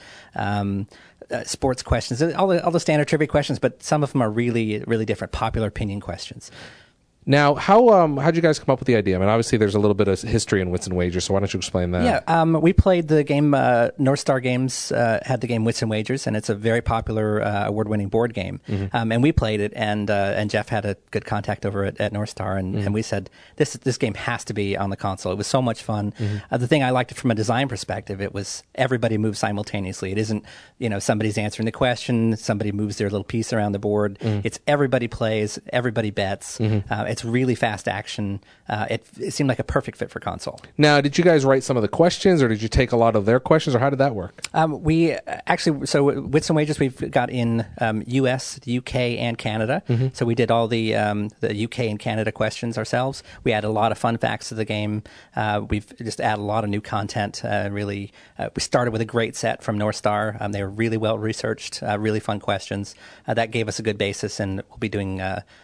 Sports questions, all the standard trivia questions, but some of them are really, really different, popular opinion questions. Now, how'd you guys come up with the idea? I mean, obviously there's a little bit of history in Wits and Wagers, so why don't you explain that? Yeah, we played the game, North Star Games had the game Wits and Wagers, and it's a very popular award-winning board game. Mm-hmm. And we played it, and Jeff had a good contact over at North Star, and we said, this game has to be on the console. It was so much fun. Mm-hmm. The thing I liked from a design perspective, it was everybody moves simultaneously. It isn't, somebody's answering the question, somebody moves their little piece around the board. Mm-hmm. It's everybody plays, everybody bets. Mm-hmm. It's really fast action. It seemed like a perfect fit for console. Now, did you guys write some of the questions, or did you take a lot of their questions, or how did that work? We actually, so Wits and Wagers, we've got in U.S., UK, and Canada. Mm-hmm. So we did all the UK and Canada questions ourselves. We added a lot of fun facts to the game. We've just added a lot of new content. We started with a great set from North Star. They were really well researched, really fun questions. That gave us a good basis, and we'll be doing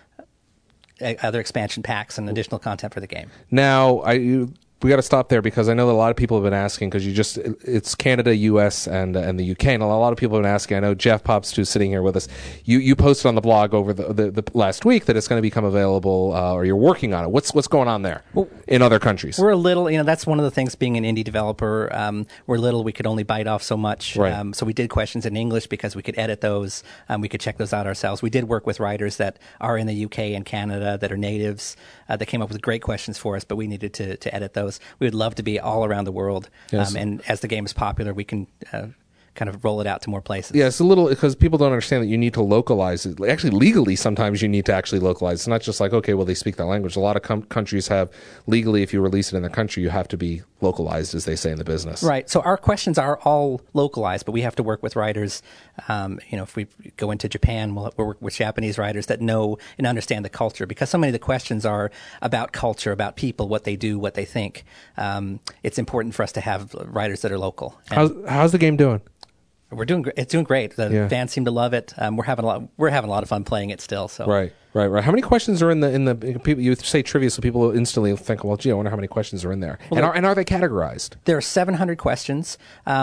other expansion packs and additional content for the game. Now, we got to stop there because I know that a lot of people have been asking, because it's Canada, US, and the UK, and a lot of people have been asking. I know Jeff Pops, who's sitting here with us, you posted on the blog over the last week that it's going to become available, or you're working on it. What's going on there in other countries? We're a little, that's one of the things being an indie developer. We're little, we could only bite off so much. Right. So we did questions in English because we could edit those. We could check those out ourselves. We did work with writers that are in the UK and Canada that are natives that came up with great questions for us, but we needed to edit those. We would love to be all around the world. Yes. And as the game is popular, we can kind of roll it out to more places. Yeah, it's a little, because people don't understand that you need to localize it. Actually, legally, sometimes you need to actually localize. It's not just like, okay, well, they speak that language. A lot of countries have, legally, if you release it in their country, you have to be localized, as they say in the business. Right. So our questions are all localized, but we have to work with writers. If we go into Japan, we'll work with Japanese writers that know and understand the culture, because so many of the questions are about culture, about people, what they do, what they think. It's important for us to have writers that are local. And How's the game doing? it's doing great. The Yeah. fans seem to love it. We're having a lot of fun playing it still. So Right. How many questions are in the people? You say trivia, so people instantly think, well, gee, I wonder how many questions are in there. And are they categorized? there are 700 questions.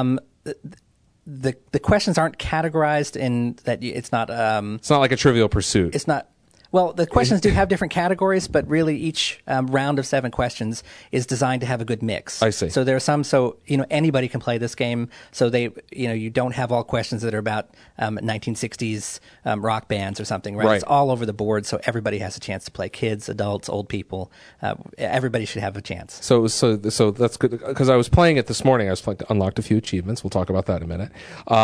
The questions aren't categorized in that it's not. It's not like a Trivial Pursuit. It's not. Well, the questions do have different categories, but really each round of 7 questions is designed to have a good mix. I see. So there are some, anybody can play this game. So you don't have all questions that are about 1960s rock bands or something, right? Right. It's all over the board, so everybody has a chance to play. Kids, adults, old people. Everybody should have a chance. So that's good, because I was playing it this morning. I was unlocked a few achievements. We'll talk about that in a minute.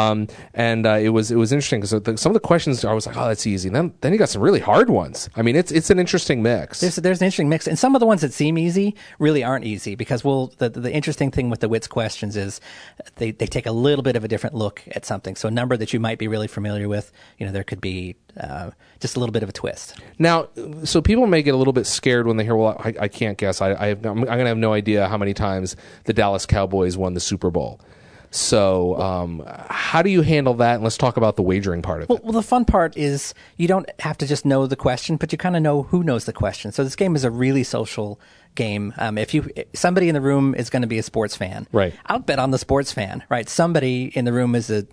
It was interesting because some of the questions I was like, oh, that's easy. And then you got some really hard ones. I mean, it's an interesting mix. There's an interesting mix, and some of the ones that seem easy really aren't easy, because the interesting thing with the WITS questions is they take a little bit of a different look at something. So a number that you might be really familiar with, there could be just a little bit of a twist. Now, so people may get a little bit scared when they hear, well, I can't guess. I'm going to have no idea how many times the Dallas Cowboys won the Super Bowl. So how do you handle that? And let's talk about the wagering part of it. Well, the fun part is you don't have to just know the question, but you kind of know who knows the question. So this game is a really social game. If somebody in the room is going to be a sports fan, right? I'll bet on the sports fan, right? Somebody in the room is a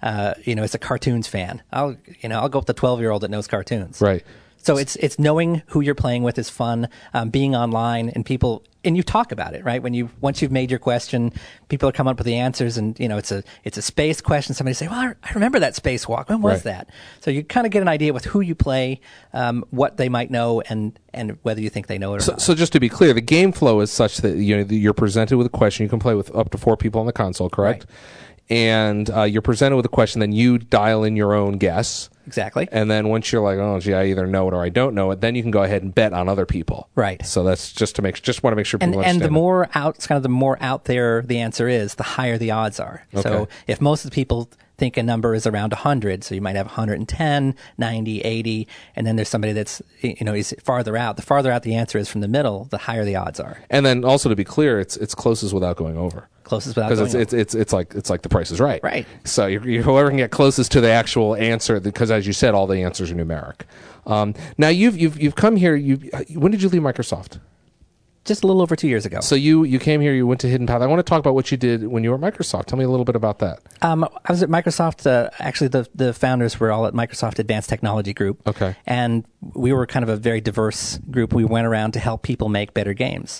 cartoons fan. I'll go with the 12-year-old that knows cartoons, right? So it's knowing who you're playing with is fun. Being online and you talk about it, right? Once you've made your question, people are coming up with the answers, and it's a space question. Somebody say, "Well, I remember that spacewalk. When was that?" So you kind of get an idea with who you play, what they might know, and whether you think they know it or not. So just to be clear, the game flow is such that you're presented with a question. You can play with up to 4 people on the console, correct? Right. And you're presented with a question, then you dial in your own guess. Exactly. And then once you're like, oh, gee, I either know it or I don't know it, then you can go ahead and bet on other people. Right. So that's just want to make sure people understand. And the more out there the answer is, the higher the odds are. Okay. So if most of the people think a number is around 100, so you might have 110, 90, 80, and then there's somebody that's is farther out. The farther out the answer is from the middle, the higher the odds are. And then also, to be clear, it's closest without going over. Closest without going over. Because it's like The Price is Right. Right. So you're whoever can get closest to the actual answer, because as you said, all the answers are numeric. Now you've come here. When did you leave Microsoft? Just a little over 2 years ago. So you came here, you went to Hidden Path. I want to talk about what you did when you were at Microsoft. Tell me a little bit about that. I was at Microsoft. Actually, the founders were all at Microsoft Advanced Technology Group. Okay. And we were kind of a very diverse group. We went around to help people make better games.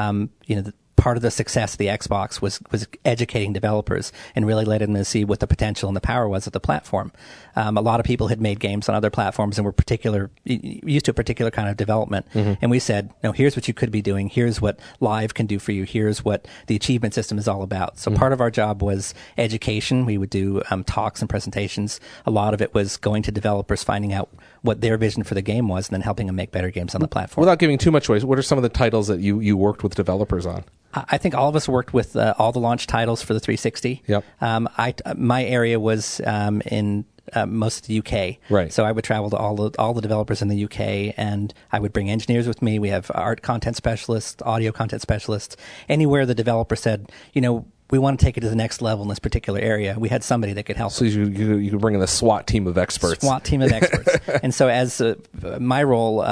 Part of the success of the Xbox was educating developers and really letting them see what the potential and the power was of the platform. A lot of people had made games on other platforms and were used to a particular kind of development. Mm-hmm. And we said, no, here's what you could be doing. Here's what Live can do for you. Here's what the achievement system is all about. So part of our job was education. We would do talks and presentations. A lot of it was going to developers, finding out what their vision for the game was, and then helping them make better games on the platform. Without giving too much away, what are some of the titles that you worked with developers on? I think all of us worked with all the launch titles for the 360. Yep. My area was in most of the UK. Right. So I would travel to all the developers in the UK, and I would bring engineers with me. We have art content specialists, audio content specialists. Anywhere the developer said, we want to take it to the next level in this particular area, we had somebody that could help. So you could bring in the SWAT team of experts. And so as my role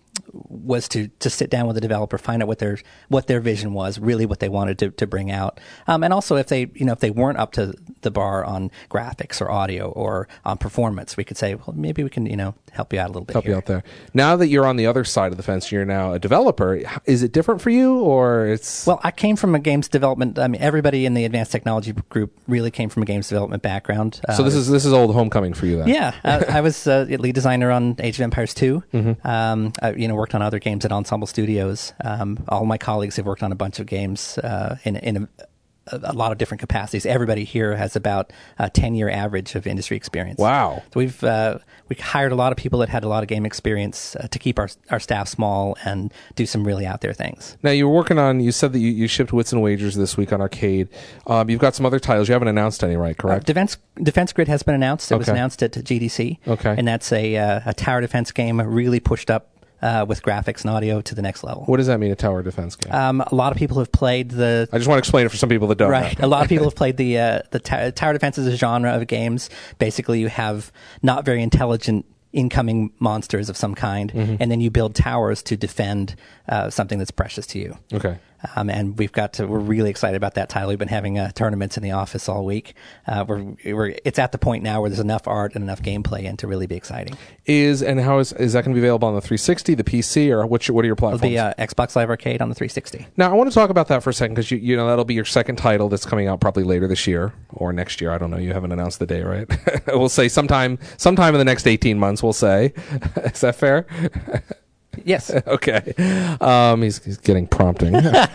was to sit down with the developer, find out what their vision was, really what they wanted to bring out, and also if they weren't up to the bar on graphics or audio or on performance, we could say, well, maybe we can help you out a little bit. Help you out there. Now that you're on the other side of the fence, you're now a developer. Is it different for you, or it's? Well, I came from a games development. I mean, everybody in the Advanced Technology Group really came from a games development background. So this is old homecoming for you then. Yeah, I was lead designer on Age of Empires 2. Mm-hmm. I worked on other games at Ensemble Studios. All my colleagues have worked on a bunch of games in a lot of different capacities. Everybody here has about a 10-year average of industry experience. Wow. So we hired a lot of people that had a lot of game experience to keep our staff small and do some really out there things. Now, you were working on, you said that you shipped Wits and Wagers this week on arcade. You've got some other titles. You haven't announced any, right? Correct? Defense Grid has been announced. It was announced at GDC. Okay. And that's a tower defense game really pushed up with graphics and audio to the next level. What does that mean, a tower defense game? A lot of people have played the... I just want to explain it for some people that don't Right. know. A lot of people have played the tower defense is a genre of games. Basically, you have not very intelligent incoming monsters of some kind, and then you build towers to defend something that's precious to you. Okay. And we're really excited about that title. We've been having tournaments in the office all week. It's at the point now where there's enough art and enough gameplay in to really be exciting. Is that going to be available on the 360, the PC, or what are your platforms? The Xbox Live Arcade on the 360. Now, I want to talk about that for a second because you know that'll be your second title that's coming out probably later this year or next year. I don't know. You haven't announced the day, right? We'll say sometime in the next 18 months. We'll say. Is that fair? Yes. Okay. He's getting prompting.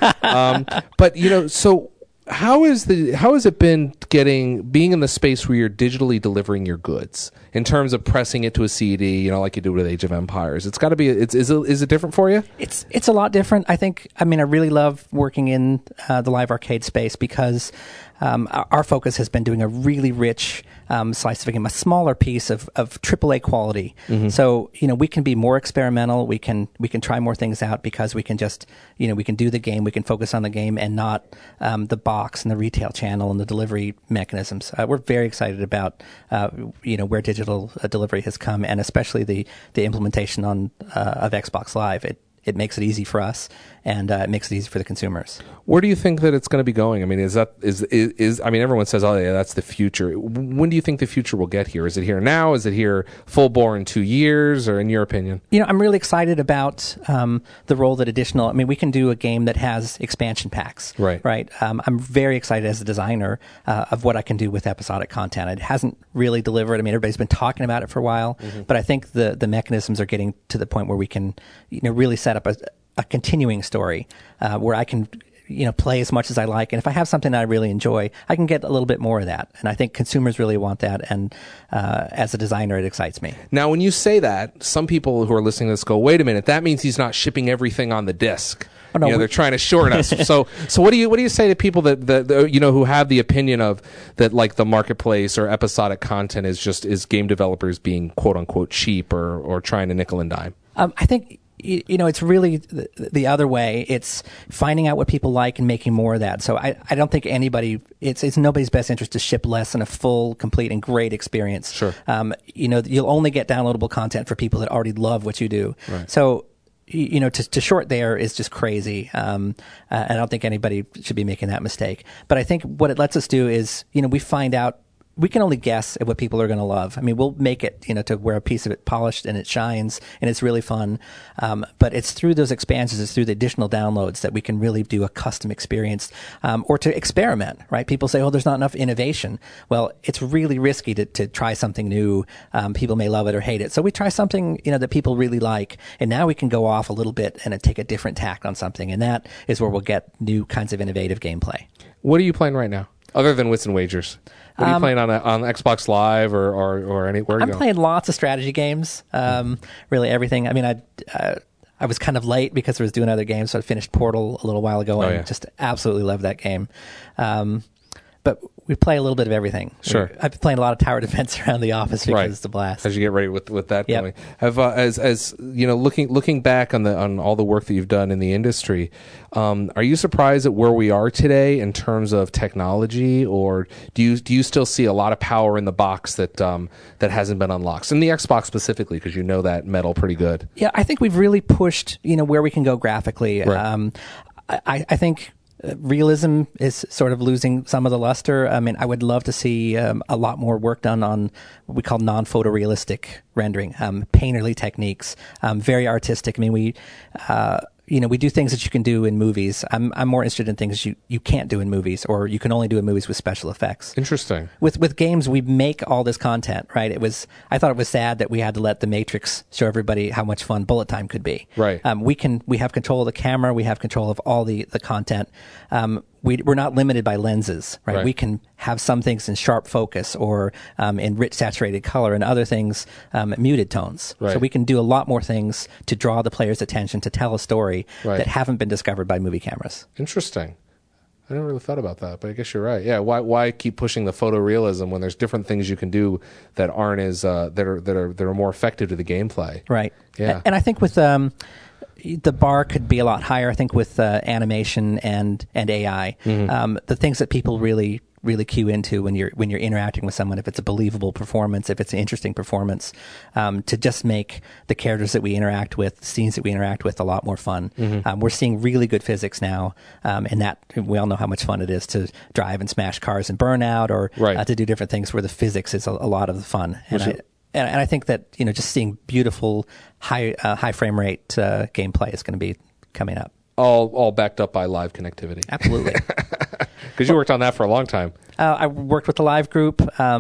But so how has it been being in the space where you're digitally delivering your goods in terms of pressing it to a CD, like you do with Age of Empires? It's got to be. Is it different for you? It's a lot different. I think. I mean, I really love working in the live arcade space because our focus has been doing a really rich slice of a game, a smaller piece of AAA quality. So we can be more experimental. We can try more things out because we can just we can do the game. We can focus on the game and not the box and the retail channel and the delivery mechanisms. We're very excited about where digital delivery has come, and especially the implementation of Xbox Live. It makes it easy for us, and it makes it easy for the consumers. Where do you think that it's going to be going? I mean, is I mean, everyone says, "Oh, yeah, that's the future." When do you think the future will get here? Is it here now? Is it here full bore in 2 years? Or in your opinion? I'm really excited about the role that additional. I mean, we can do a game that has expansion packs. Right. I'm very excited as a designer of what I can do with episodic content. It hasn't really delivered. I mean, everybody's been talking about it for a while, but I think the mechanisms are getting to the point where we can, really set up a continuing story where I can play as much as I like, and if I have something that I really enjoy, I can get a little bit more of that, and I think consumers really want that, and as a designer it excites me. Now, when you say that, some people who are listening to this go, wait a minute, that means he's not shipping everything on the disc. Oh, no, they're trying to short us. So what do you say to people that who have the opinion of that, like the marketplace or episodic content is game developers being quote unquote cheap or trying to nickel and dime? I think it's really the other way. It's finding out what people like and making more of that. So I don't think it's in nobody's best interest to ship less than a full, complete, and great experience. Sure. You'll only get downloadable content for people that already love what you do. Right. So to short there is just crazy. I don't think anybody should be making that mistake. But I think what it lets us do is, we find out. We can only guess at what people are going to love. I mean, we'll make it, to where a piece of it polished and it shines and it's really fun. But it's through those expansions, it's through the additional downloads that we can really do a custom experience, or to experiment, right? People say, oh, there's not enough innovation. Well, it's really risky to try something new. People may love it or hate it. So we try something, that people really like. And now we can go off a little bit and take a different tack on something. And that is where we'll get new kinds of innovative gameplay. What are you playing right now? Other than Wits and Wagers, what are you playing on Xbox Live or anywhere? I'm playing lots of strategy games. Really everything. I mean, I was kind of late because I was doing other games, so I finished Portal a little while ago and just absolutely love that game. But we play a little bit of everything. Sure. I've been playing a lot of tower defense around the office because it's a blast. As you get ready with that going. Have as looking back on all the work that you've done in the industry, are you surprised at where we are today in terms of technology, or do you still see a lot of power in the box that hasn't been unlocked? In the Xbox specifically, because you know that metal pretty good. Yeah, I think we've really pushed where we can go graphically. Right. I think realism is sort of losing some of the luster. I mean, I would love to see a lot more work done on what we call non-photorealistic rendering, painterly techniques, very artistic. I mean, we do things that you can do in movies. I'm more interested in things you can't do in movies, or you can only do in movies with special effects. Interesting. With games, we make all this content, right? I thought it was sad that we had to let The Matrix show everybody how much fun bullet time could be. Right. We have control of the camera. We have control of all the content. we're not limited by lenses, right? Right. We can have some things in sharp focus or in rich saturated color and other things muted tones. Right. So we can do a lot more things to draw the player's attention, to tell a story Right. that haven't been discovered by movie cameras. Interesting. I never really thought about that, but I guess you're right. Yeah, why keep pushing the photorealism when there's different things you can do that aren't as that are more effective to the gameplay? Right. Yeah. And I think with the bar could be a lot higher. I think with animation and AI, the things that people really cue into when you're interacting with someone, if it's a believable performance, if it's an interesting performance, to just make the characters that we interact with, scenes that we interact with, a lot more fun. We're seeing really good physics now, and that we all know how much fun it is to drive and smash cars in Burnout, or Right. to do different things where the physics is a lot of the fun. And I think that just seeing beautiful high frame rate gameplay is going to be coming up. All backed up by live connectivity. Absolutely. Because you worked on that for a long time. I worked with the live group,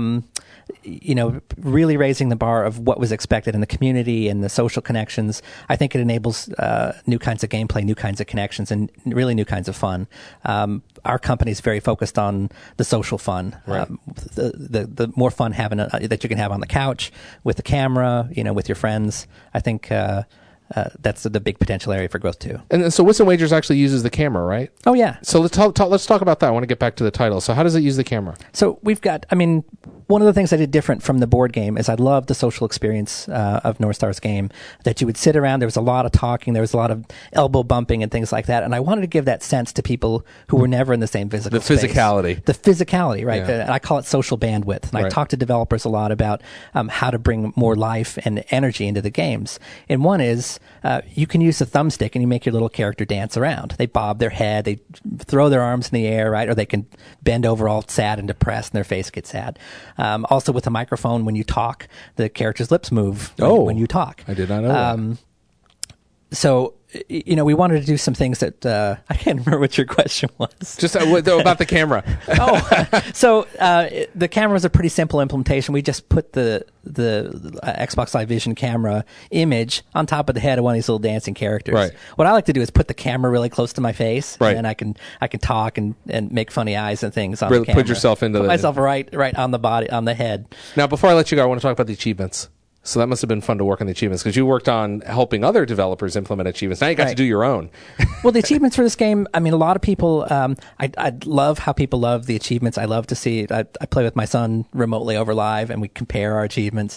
really raising the bar of what was expected in the community and the social connections. I think it enables new kinds of gameplay, new kinds of connections, and really new kinds of fun. Our company is very focused on the social fun, Right. The more fun that you can have on the couch with the camera, with your friends. I think that's the big potential area for growth too. And so Wits and Wagers actually uses the camera, right? Oh yeah. So let's talk about that. I want to get back to the title. So how does it use the camera? So we've got, one of the things I did different from the board game is I loved the social experience of North Star's game, that you would sit around, there was a lot of talking, there was a lot of elbow bumping and things like that. And I wanted to give that sense to people who were never in the same physical space. The physicality, right? Yeah. And I call it social bandwidth. And I Right. talk to developers a lot about how to bring more life and energy into the games. And one is you can use the thumbstick and you make your little character dance around. They bob their head, they throw their arms in the air, right? Or they can bend over all sad and depressed and their face gets sad. Also with a microphone, when you talk, the character's lips move when you talk. I did not know that. So, we wanted to do some things that I can't remember what your question was. Just about the camera. So the camera was a pretty simple implementation. We just put the Xbox Live Vision camera image on top of the head of one of these little dancing characters. Right. What I like to do is put the camera really close to my face, Right. and I can talk and make funny eyes and things on the camera. Put yourself into myself right on the body, on the head. Now, before I let you go, I want to talk about the achievements. So that must have been fun to work on the achievements, because you worked on helping other developers implement achievements. Now you got to Right. do your own. Well, the achievements for this game, a lot of people, I love how people love the achievements. I love to see, I play with my son remotely over live and we compare our achievements.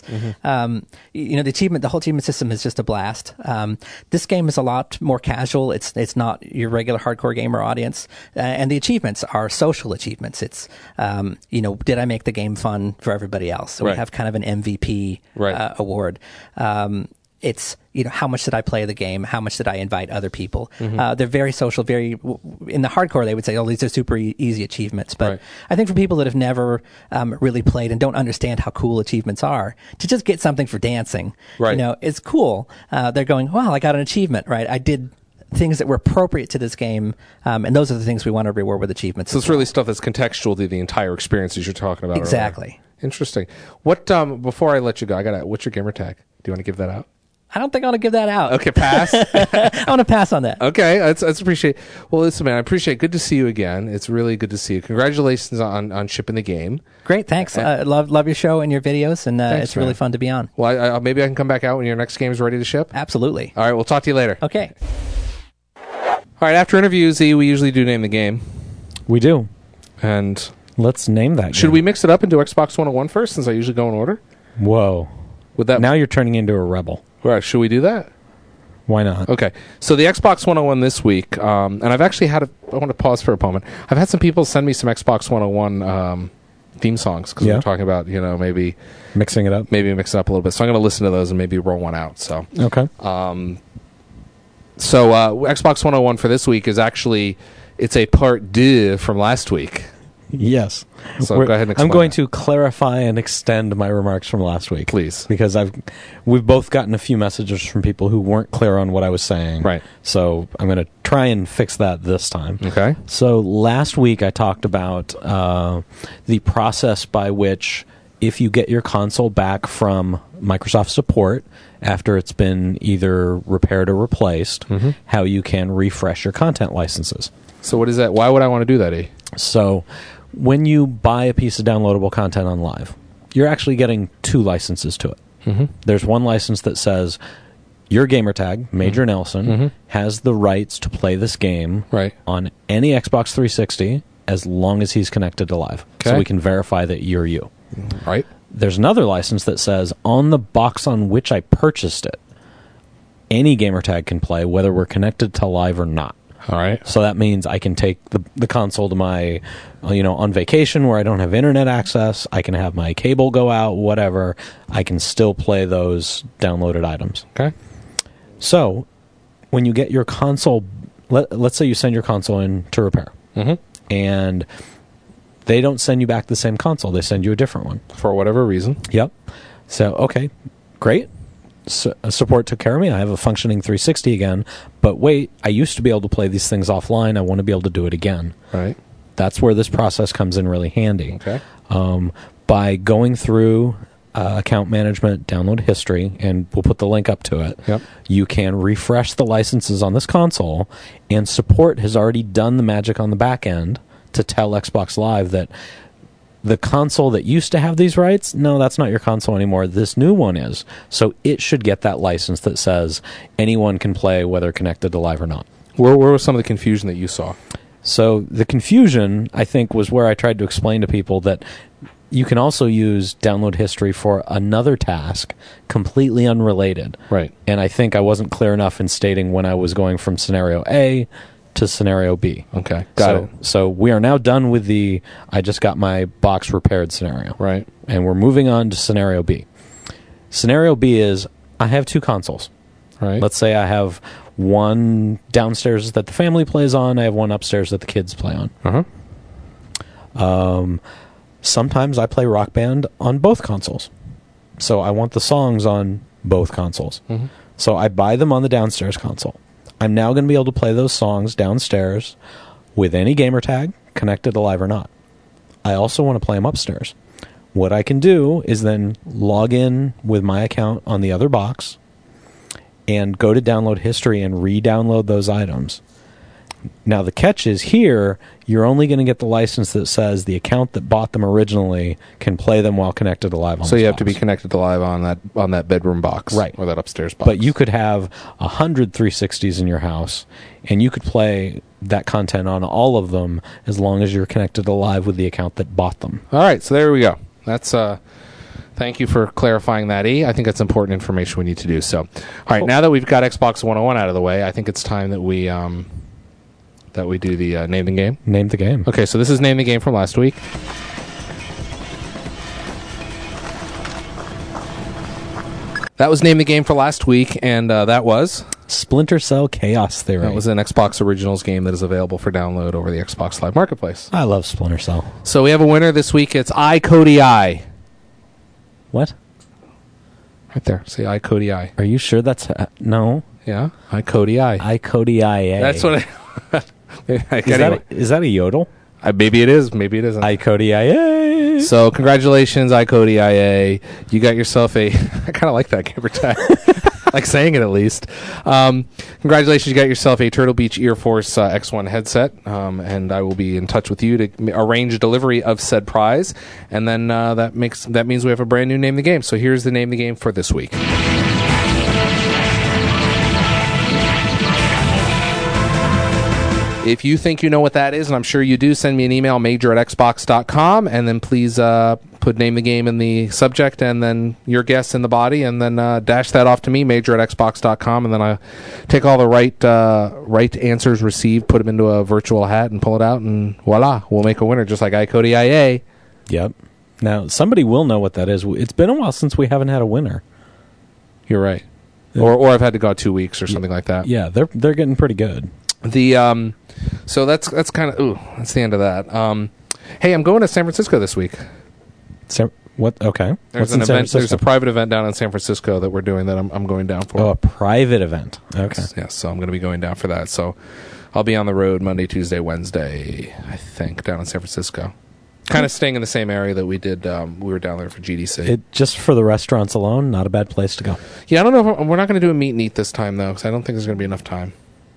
The whole achievement system is just a blast. This game is a lot more casual. It's not your regular hardcore gamer audience. And the achievements are social achievements. It's, did I make the game fun for everybody else? So Right. we have kind of an MVP Right. award. It's, how much did I play the game? How much did I invite other people? Mm-hmm. They're very social, in the hardcore, they would say, oh, these are super easy achievements. But Right. I think for people that have never really played and don't understand how cool achievements are, to just get something for dancing, Right. it's cool. They're going, wow, I got an achievement, right? I did things that were appropriate to this game, and those are the things we want to reward with achievements. So it's really stuff that's contextual to the entire experience that you're talking about. Exactly. Earlier. Interesting. What? Before I let you go, what's your gamer tag? Do you want to give that out? I don't think I want to give that out. Okay, pass. I want to pass on that. Okay, that's appreciate. Well, listen, man, I appreciate. Good to see you again. It's really good to see you. Congratulations on shipping the game. Great, thanks. Love your show and your videos, and Thanks, it's really man. fun to be on. Well, maybe I can come back out when your next game is ready to ship. Absolutely. All right, we'll talk to you later. Okay. All right, after interviews, we usually do name the game, We do. and Let's name that. should game. we mix it up and do Xbox 101 first, since I usually go in order? Whoa. Would that Now you're turning into a rebel. All right, should we do that? Why not? Okay, so the Xbox 101 this week, and I've actually I want to pause for a moment. I've had some people send me some Xbox 101 theme songs, because Yeah. we're talking about, maybe Mixing it up. mix it up a little bit. So I'm going to listen to those and maybe roll one out. So, Okay. Xbox 101 for this week is actually, it's a part deux from last week. Yes. So go ahead and I'm explain going that. to clarify and extend my remarks from last week. Please. Because we've both gotten a few messages from people who weren't clear on what I was saying. Right. So I'm going to try and fix that this time. Okay. So last week I talked about the process by which if you get your console back from Microsoft support after it's been either repaired or replaced, how you can refresh your content licenses. So what is that? Why would I want to do that, E? So when you buy a piece of downloadable content on Live, you're actually getting 2 licenses to it. There's one license that says your gamertag, Major Nelson, has the rights to play this game on any Xbox 360 as long as he's connected to Live. Okay. So we can verify that you're you. Right. There's another license that says on the box on which I purchased it, any gamertag can play whether we're connected to Live or not. All right. So that means I can take the console to my, on vacation where I don't have internet access. I can have my cable go out, whatever. I can still play those downloaded items. Okay. So when you get your console, let's say you send your console in to repair, and they don't send you back the same console. They send you a different one. For whatever reason. Yep. So, okay, great. Support took care of me. I have a functioning 360 again. But wait, I used to be able to play these things offline. I want to be able to do it again. Right. That's where this process comes in really handy. Okay. By going through account management, download history, and we'll put the link up to it, you can refresh the licenses on this console, and support has already done the magic on the back end to tell Xbox Live that the console that used to have these rights, no, that's not your console anymore. This new one is. So it should get that license that says anyone can play whether connected to Live or not. Where was some of the confusion that you saw? So the confusion, I think, was where I tried to explain to people that you can also use download history for another task completely unrelated. Right. And I think I wasn't clear enough in stating when I was going from scenario A to scenario B. Okay, got it. So we are now done with the I just got my box repaired scenario. Right. And we're moving on to scenario B. Scenario B is I have 2 consoles. Right. Let's say I have one downstairs that the family plays on. I have one upstairs that the kids play on. Sometimes I play Rock Band on both consoles. So I want the songs on both consoles. So I buy them on the downstairs console. I'm now going to be able to play those songs downstairs with any gamer tag, connected to Live or not. I also want to play them upstairs. What I can do is then log in with my account on the other box and go to download history and re-download those items. Now the catch is here, you're only going to get the license that says the account that bought them originally can play them while connected to Live on So this you have box. to be connected to Live on that bedroom box. Right. Or that upstairs box. But you could have 100 360s in your house, and you could play that content on all of them as long as you're connected to Live with the account that bought them. All right, so there we go. That's thank you for clarifying that, E. I think that's important information we need to do. So, all right, now that we've got Xbox 101 out of the way, I think it's time that we do the Name the Game. Name the game. Okay, so this is Name the Game from last week. That was Name the Game for last week, and that was... Splinter Cell Chaos Theory. That was an Xbox Originals game that is available for download over the Xbox Live Marketplace. I love Splinter Cell. So we have a winner this week. It's iCody. What? Right there. Say iCody. Are you sure that's... no. Yeah, iCody. iCody. That's what Is that a yodel? maybe it is. Maybe it isn't. iCody. So congratulations, iCody. You got yourself a... I kind of like that gamer tag. Like saying it at least. Congratulations, you got yourself a Turtle Beach Ear Force X1 headset, and I will be in touch with you to arrange delivery of said prize. And then that means we have a brand new Name the Game. So here's the Name the Game for this week. If you think you know what that is, and I'm sure you do, send me an email, major@xbox.com, and then please put Name the Game in the subject and then your guess in the body, and then dash that off to me, major@xbox.com, and then I take all the right answers received, put them into a virtual hat, and pull it out, and voila, we'll make a winner, just like iCody IA. Yep. Now, somebody will know what that is. It's been a while since we haven't had a winner. You're right. Or I've had to go 2 weeks or something like that. Yeah, they're getting pretty good. So that's kind of that's the end of that. Hey, I'm going to San Francisco this week. What? Okay. There's an event. There's a private event down in San Francisco that we're doing that I'm going down for. Oh, a private event. Okay. Yes, so I'm going to be going down for that. So I'll be on the road Monday, Tuesday, Wednesday, I think, down in San Francisco. Kind of staying in the same area that we did. We were down there for GDC. It just for the restaurants alone, not a bad place to go. Yeah, I don't know. We're not going to do a meet and eat this time though, because I don't think there's going to be enough time.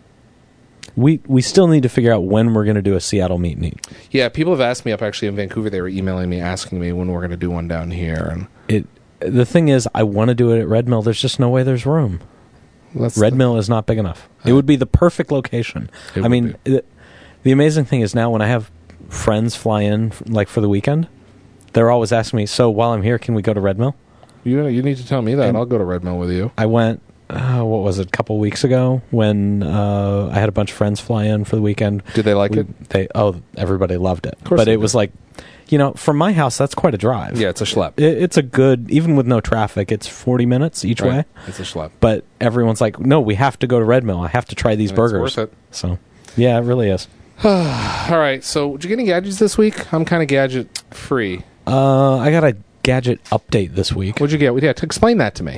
We still need to figure out when we're going to do a Seattle meet and eat. Yeah, people have asked me up actually in Vancouver. They were emailing me asking me when we're going to do one down here. And The thing is, I want to do it at Red Mill. There's just no way there's room. Red Mill is not big enough. It would be the perfect location. I mean, the amazing thing is now when I have friends fly in like for the weekend, they're always asking me, so while I'm here, can we go to Red Mill? You need to tell me that. And I'll go to Red Mill with you. I went, what was it, a couple weeks ago when I had a bunch of friends fly in for the weekend. Did they like it? Everybody loved it. Of course but they it was like, from my house, that's quite a drive. Yeah, it's a schlep. It's a good, even with no traffic, it's 40 minutes each way. It's a schlep. But everyone's like, no, we have to go to Red Mill. I have to try these burgers. It's worth it. So, yeah, it really is. All right, so did you get any gadgets this week? I'm kind of gadget free. I got a gadget update this week. What'd you get? Yeah, explain that to me.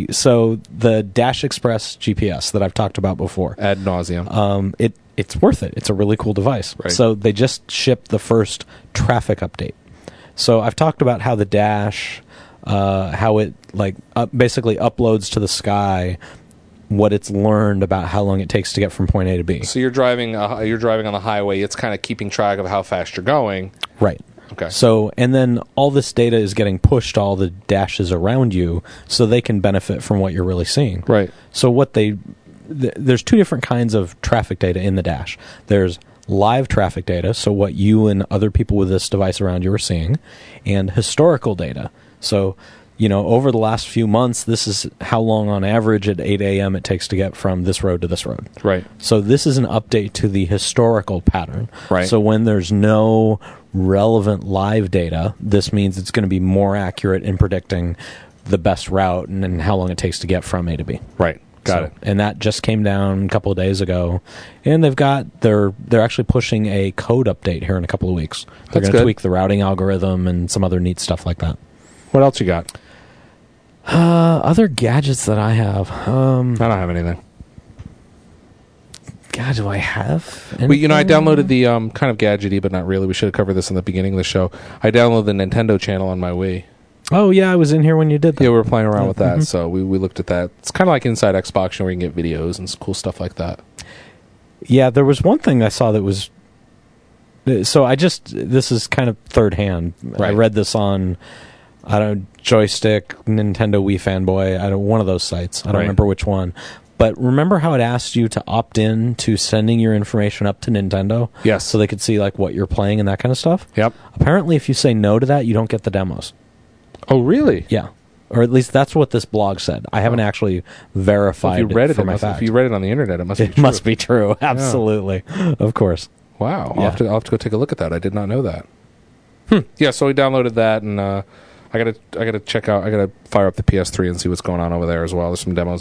The Dash Express GPS that I've talked about before. Ad nauseum. It's worth it. It's a really cool device. Right. So they just shipped the first traffic update. So I've talked about how the Dash, how it basically uploads to the sky what it's learned about how long it takes to get from point A to B. So you're driving on the highway. It's kind of keeping track of how fast you're going. Right. Okay. So, and then all this data is getting pushed to all the dashes around you so they can benefit from what you're really seeing. Right. So there's two different kinds of traffic data in the Dash. There's live traffic data, so what you and other people with this device around you are seeing, and historical data. So, over the last few months, this is how long on average at 8 a.m. it takes to get from this road to this road. Right. So this is an update to the historical pattern. Right. So when there's no relevant live data, this means it's going to be more accurate in predicting the best route and how long it takes to get from A to B. Right. Got it. And that just came down a couple of days ago, and they're actually pushing a code update here in a couple of weeks. They're going to tweak the routing algorithm and some other neat stuff like that. What else you got? Other gadgets that I have. I don't have anything. God, do I have anything? I downloaded the kind of gadgety, but not really. We should have covered this in the beginning of the show. I downloaded the Nintendo channel on my Wii. Oh, yeah, I was in here when you did that. Yeah, we were playing around with that, so we looked at that. It's kind of like Inside Xbox, where you can get videos and cool stuff like that. Yeah, there was one thing I saw that was... So this is kind of third hand. Right. I read this on, Joystick, Nintendo Wii Fanboy, one of those sites. I don't remember which one. But remember how it asked you to opt in to sending your information up to Nintendo? Yes. So they could see what you're playing and that kind of stuff? Yep. Apparently, if you say no to that, you don't get the demos. Oh, really? Yeah. Or at least that's what this blog said. I haven't actually verified if you read it for my fact. If you read it on the internet, it must be true. It must be true. Absolutely. Yeah. Of course. Wow. Yeah. I'll have to go take a look at that. I did not know that. Yeah, so we downloaded that, and I gotta check out. I gotta fire up the PS3 and see what's going on over there as well. There's some demos.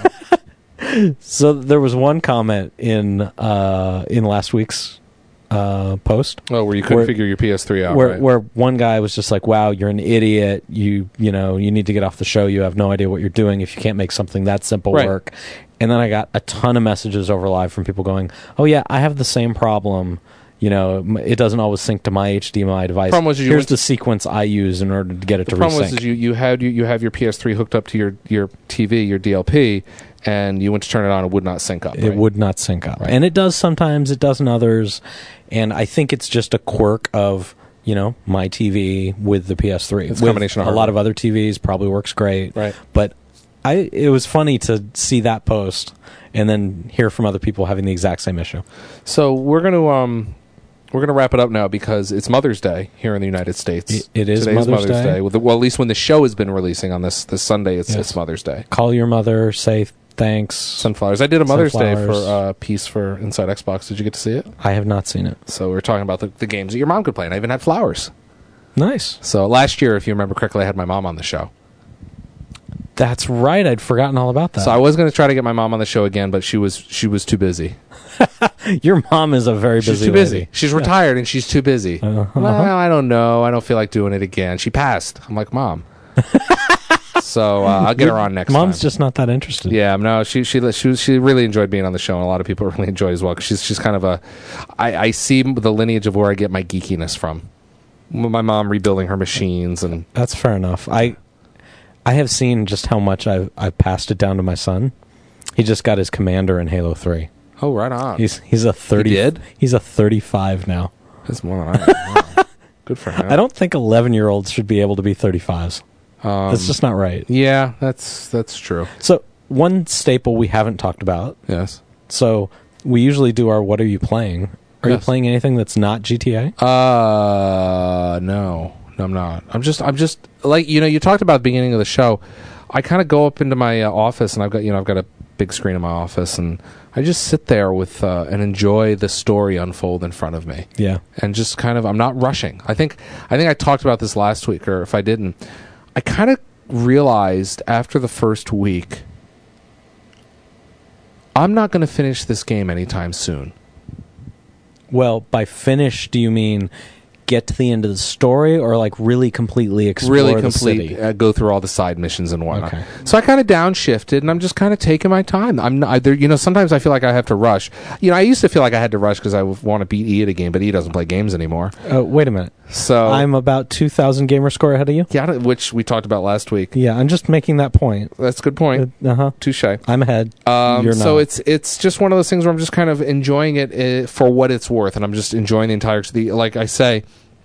So there was one comment in last week's post. Oh, where you couldn't figure your PS3 out. Where one guy was just like, "Wow, you're an idiot. You need to get off the show. You have no idea what you're doing if you can't make something that simple work." And then I got a ton of messages over live from people going, "Oh yeah, I have the same problem. It doesn't always sync to my HDMI device. Here's the sequence I use in order to get it to resync." The problem was you have your PS3 hooked up to your TV, your DLP, and you went to turn it on, it would not sync up. It would not sync up. Right. And it does sometimes, it doesn't others. And I think it's just a quirk of, my TV with the PS3. It's a combination of a lot of other TVs, probably works great. Right. But it was funny to see that post and then hear from other people having the exact same issue. So we're going to wrap it up now because it's Mother's Day here in the United States. It is Mother's Day. Well, at least when the show has been releasing on this Sunday, it's Mother's Day. Call your mother, say thanks. Sunflowers. I did a Mother's Day for piece for Inside Xbox. Did you get to see it? I have not seen it. So we were talking about the games that your mom could play, and I even had flowers. Nice. So last year, if you remember correctly, I had my mom on the show. That's right. I'd forgotten all about that. So I was going to try to get my mom on the show again, but she was too busy. Your mom is a very busy. She's too busy. Lady. She's retired and she's too busy. Well, I don't know. I don't feel like doing it again. She passed. I'm like, Mom. So I'll get her on next time. Mom's just not that interested. Yeah, no, she really enjoyed being on the show, and a lot of people really enjoy it as well because she's kind of I see the lineage of where I get my geekiness from. my mom rebuilding her machines, and That's fair enough. I have seen just how much I've passed it down to my son. He just got his commander in Halo 3. oh, right on. He's a 30. He did? He's a 35 now. That's more than I am. Wow. Good for him. I don't think 11-year-olds should be able to be 35s. That's just not right. Yeah, that's true. So one staple we haven't talked about. Yes. So we usually do our "What are you playing?" Are you Yes. playing anything that's not GTA? No, I'm not. I'm just like, you talked about at the beginning of the show. I kind of go up into my office, and I've got a big screen in my office, and I just sit there with and enjoy the story unfold in front of me. Yeah. And just kind of, I'm not rushing. I think I talked about this last week, or if I didn't, I kind of realized after the first week, I'm not going to finish this game anytime soon. Well, by finish, do you mean get to the end of the story, or like really completely explore the city? Go through all the side missions and whatnot. Okay. So I kind of downshifted, and I'm just kind of taking my time. I'm not, sometimes I feel like I have to rush. I used to feel like I had to rush because I want to beat E at a game, but E doesn't play games anymore. Wait a minute. So I'm about 2,000 gamer score ahead of you? yeah, which we talked about last week. Yeah, I'm just making that point. That's a good point. Uh-huh. Touche. I'm ahead. You're So not. it's just one of those things where I'm just kind of enjoying it for what it's worth, and I'm just enjoying the entire. Like I say,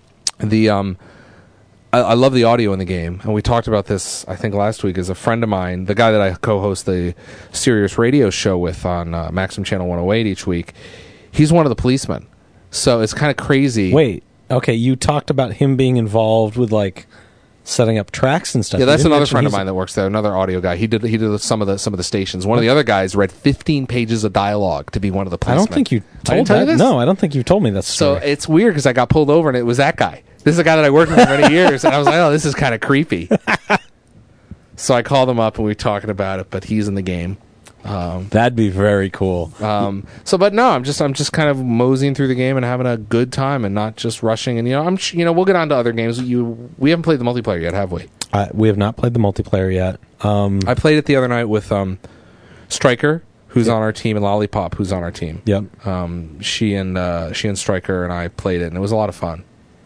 I love the audio in the game, and we talked about this I think last week. Is a friend of mine, the guy that I co-host the Sirius Radio show with on Maxim Channel 108 each week. He's one of the policemen, so it's kind of crazy. Wait. Okay, you talked about him being involved with like setting up tracks and stuff. Yeah, You that's didn't another mention friend of he's- mine that works there. Another audio guy. He did some of the stations. One of the other guys read 15 pages of dialogue to be one of the I policemen. don't think you I told didn't tell you that. this? No, I don't think you told me that So story. it's weird because I got pulled over and it was that guy. This is a guy that I worked with for many years, and I was like, "Oh, this is kind of creepy." So I called him up and we were talking about it, but he's in the game. That'd be very cool. But no, I'm just kind of moseying through the game and having a good time and not just rushing. And we'll get on to other games. We haven't played the multiplayer yet, have we? We have not played the multiplayer yet. I played it the other night with Stryker, who's on our team, and Lollipop, who's on our team. Yep. She and Stryker and I played it, and it was a lot of fun.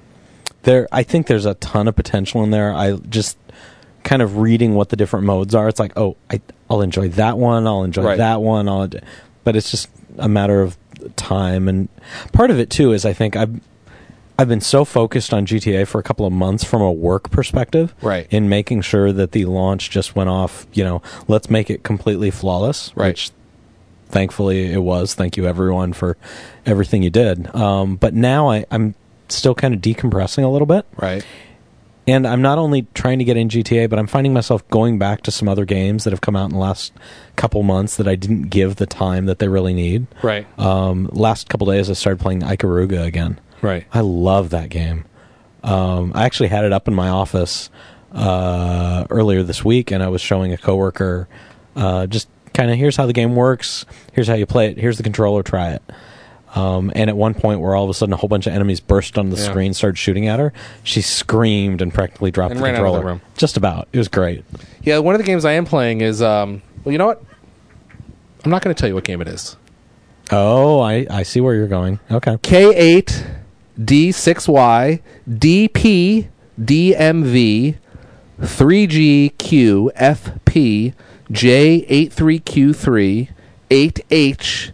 I think there's a ton of potential in there. I just kind of reading what the different modes are. It's like, I'll enjoy that one. I'll enjoy Right. that one. But it's just a matter of time. And part of it too is I think I've been so focused on GTA for a couple of months from a work perspective, Right. in making sure that the launch just went off. Let's make it completely flawless. Right. Which thankfully it was. Thank you everyone for everything you did. But now I'm still kind of decompressing a little bit. Right. And I'm not only trying to get in GTA, but I'm finding myself going back to some other games that have come out in the last couple months that I didn't give the time that they really need. Right. Last couple days, I started playing Ikaruga again. Right. I love that game. I actually had it up in my office earlier this week, and I was showing a coworker just kind of, here's how the game works, here's how you play it, here's the controller, try it. And at one point where all of a sudden a whole bunch of enemies burst on the screen, started shooting at her, she screamed and practically dropped And the ran out of controller. the room. Just about. It was great. Yeah, one of the games I am playing is, well, you know what? I'm not going to tell you what game it is. Oh, I see where you're going. Okay. K8 D6Y DP DMV 3GQ FP J83Q3 8H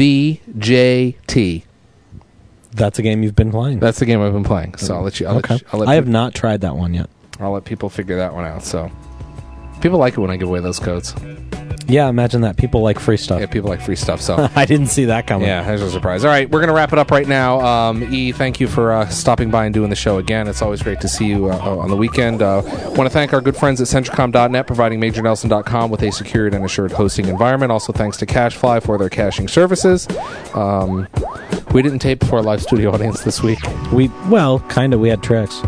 VJT. That's a game you've been playing. That's the game I've been playing. So I'll let you. I have not tried that one yet. I'll let people figure that one out. So people like it when I give away those codes. Yeah, imagine that. People like free stuff. Yeah, people like free stuff. So I didn't see that coming. yeah, there's a surprise. All right, we're gonna wrap it up right now. E, thank you for stopping by and doing the show again. It's always great to see you on the weekend. Want to thank our good friends at Centricom.net, providing MajorNelson.com with a secured and assured hosting environment. Also, thanks to CashFly for their caching services. We didn't tape for a live studio audience this week. We had Trix.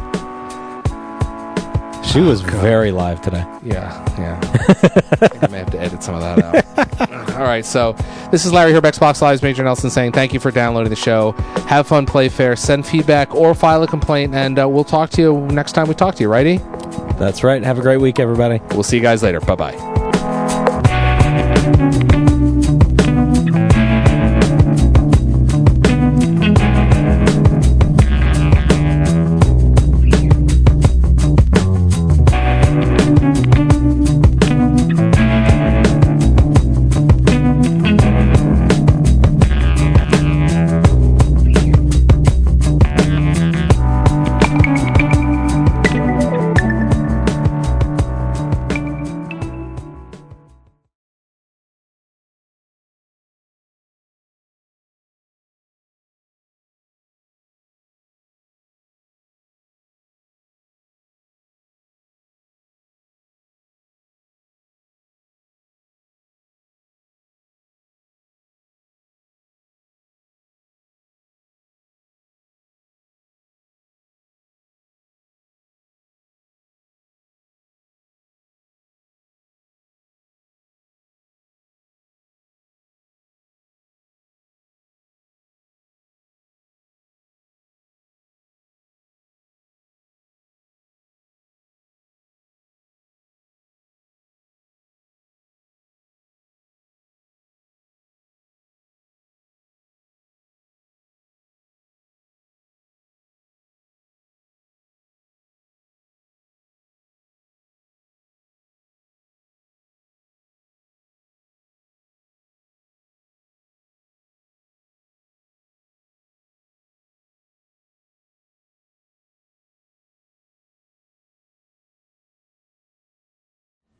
She was very live today. Yeah. I think I may have to edit some of that out. All right, so this is Larry here, Xbox Live's Major Nelson saying thank you for downloading the show. Have fun, play fair, send feedback, or file a complaint, and we'll talk to you next time we talk to you, righty? That's right. Have a great week, everybody. We'll see you guys later. Bye-bye.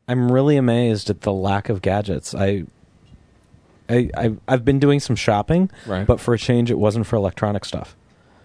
I'm really amazed at the lack of gadgets. I've been doing some shopping, Right. but for a change, it wasn't for electronic stuff.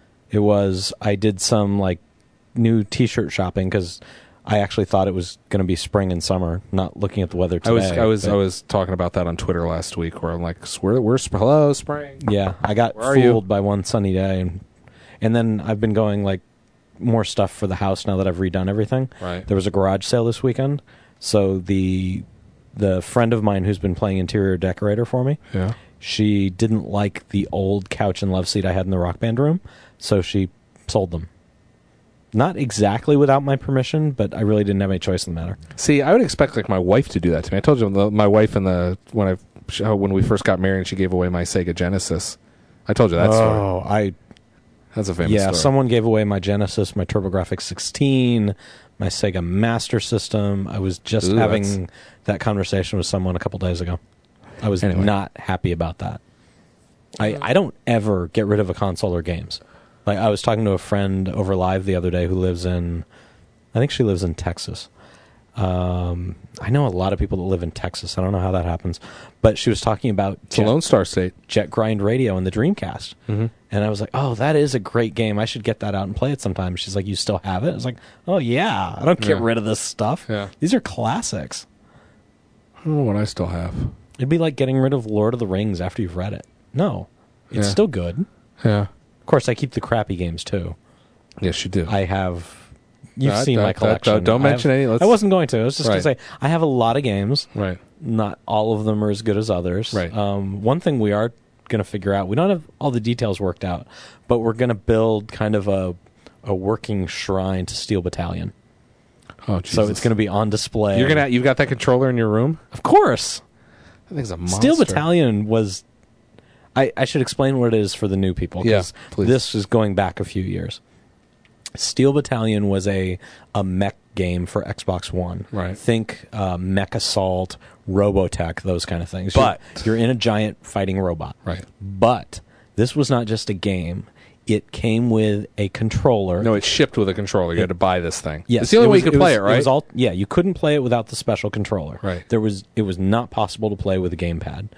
I did some like new T-shirt shopping because I actually thought it was going to be spring and summer. Not looking at the weather today. I was talking about that on Twitter last week, where I'm like, we're hello spring. Yeah, I got Where are you? fooled by one sunny day, and then I've been going like more stuff for the house now that I've redone everything. Right. There was a garage sale this weekend, so the friend of mine who's been playing interior decorator for me, Yeah. she didn't like the old couch and love seat I had in the Rock Band room, so she sold them. Not exactly without my permission, but I really didn't have any choice in the matter. See, I would expect like my wife to do that to me. I told you my wife when we first got married, and she gave away my Sega Genesis. I told you that story. That's a famous story. Someone gave away my Genesis, my TurboGrafx 16, my Sega Master System. I was just having that conversation with someone a couple days ago. I was not happy about that. I don't ever get rid of a console or games. Like, I was talking to a friend over live the other day who lives in, I think she lives in Texas. I know a lot of people that live in Texas. I don't know how that happens. But she was talking about It's a Lone Star State. Jet Grind Radio and the Dreamcast. Mm-hmm. And I was like, oh, that is a great game. I should get that out and play it sometime. She's like, you still have it? I was like, oh, yeah. I don't get rid of this stuff. Yeah. These are classics. I don't know what I still have. It'd be like getting rid of Lord of the Rings after you've read it. No. It's Yeah. still good. Yeah. Of course, I keep the crappy games, too. Yes, you do. I have... You've No, seen my collection. don't mention any. I wasn't going to. I was just going to Right. say, I have a lot of games. Right. Not all of them are as good as others. Right. One thing we are going to figure out, we don't have all the details worked out, but we're going to build kind of a working shrine to Steel Battalion. Oh, Jesus. So it's going to be on display. You've got that controller in your room? Of course. That thing's a monster. Steel Battalion was... I should explain what it is for the new people, because please. this is going back a few years. Steel Battalion was a mech game for Xbox One. Right. Think Mech Assault, Robotech, those kind of things. But- you're in a giant fighting robot. Right. But this was not just a game. It came with a controller. No, it's shipped with a controller. You had to buy this thing. Yes, It's the only way you could play it, right? You couldn't play it without the special controller. Right. It was not possible to play with a gamepad.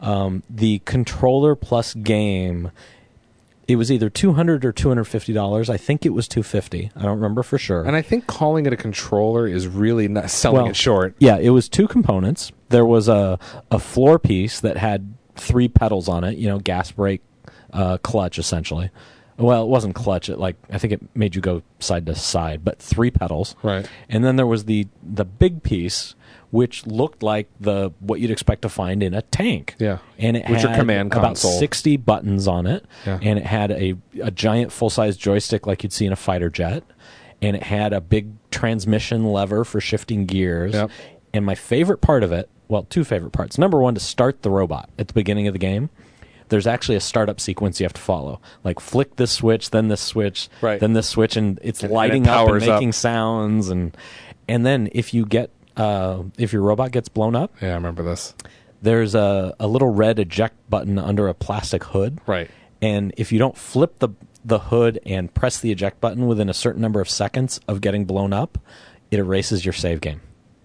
The controller plus game, it was either $200 or $250. I think it was $250. I don't remember for sure. And I think calling it a controller is really not selling it short. Yeah, it was two components. There was a floor piece that had 3 pedals on it. Gas, brake, clutch, essentially. Well, it wasn't clutch. I think it made you go side to side, but 3 pedals. Right. And then there was the big piece, which looked like what you'd expect to find in a tank. Yeah. And it Which had are command about console. 60 buttons on it. Yeah. And it had a giant full-size joystick like you'd see in a fighter jet. And it had a big transmission lever for shifting gears. Yep. And my favorite part of it, well, 2 favorite parts. Number 1, to start the robot at the beginning of the game, there's actually a startup sequence you have to follow. Like, flick this switch, then this switch, Right. then this switch, and it's And lighting it up and powers up. making sounds. And then if you get if your robot gets blown up, Yeah, I remember this. there's a little red eject button under a plastic hood. Right. And if you don't flip the hood and press the eject button within a certain number of seconds of getting blown up, it erases your save game.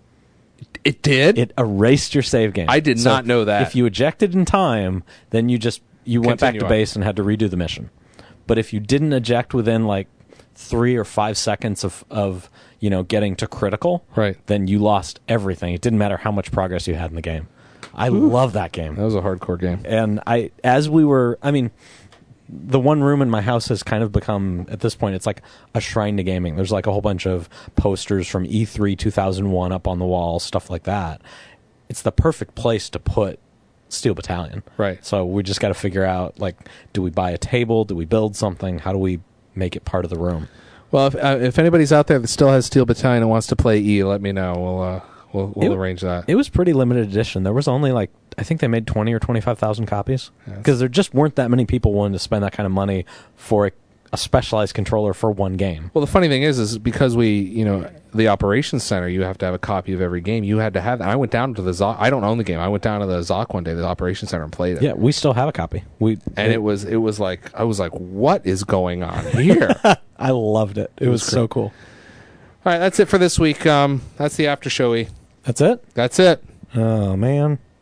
It did? It erased your save game. I did not know that. If you ejected in time, then you went back Continue to on. base and had to redo the mission. But if you didn't eject within like 3 or 5 seconds of getting to critical, Right. then you lost everything. It didn't matter how much progress you had in the game. I love that game. That was a hardcore game. And the one room in my house has kind of become, at this point, it's like a shrine to gaming. There's like a whole bunch of posters from E3 2001 up on the wall, stuff like that. It's the perfect place to put Steel Battalion. Right. So we just got to figure out, like, do we buy a table? Do we build something? How do we make it part of the room? Well, if anybody's out there that still has Steel Battalion and wants to play E, let me know. We'll arrange that. It was pretty limited edition. There was only I think they made 20 or 25,000 copies because there just weren't that many people willing to spend that kind of money for a specialized controller for one game. Well, the funny thing is because the operations center, you have to have a copy of every game. You had to have that. I went down to the ZOC. I don't own the game. I went down to the ZOC one day, the operations center, and played it. Yeah, we still have a copy. It was like, I was like, what is going on here? I loved it. It was so cool. All right, that's it for this week. That's the after showy. That's it? That's it. Oh, man.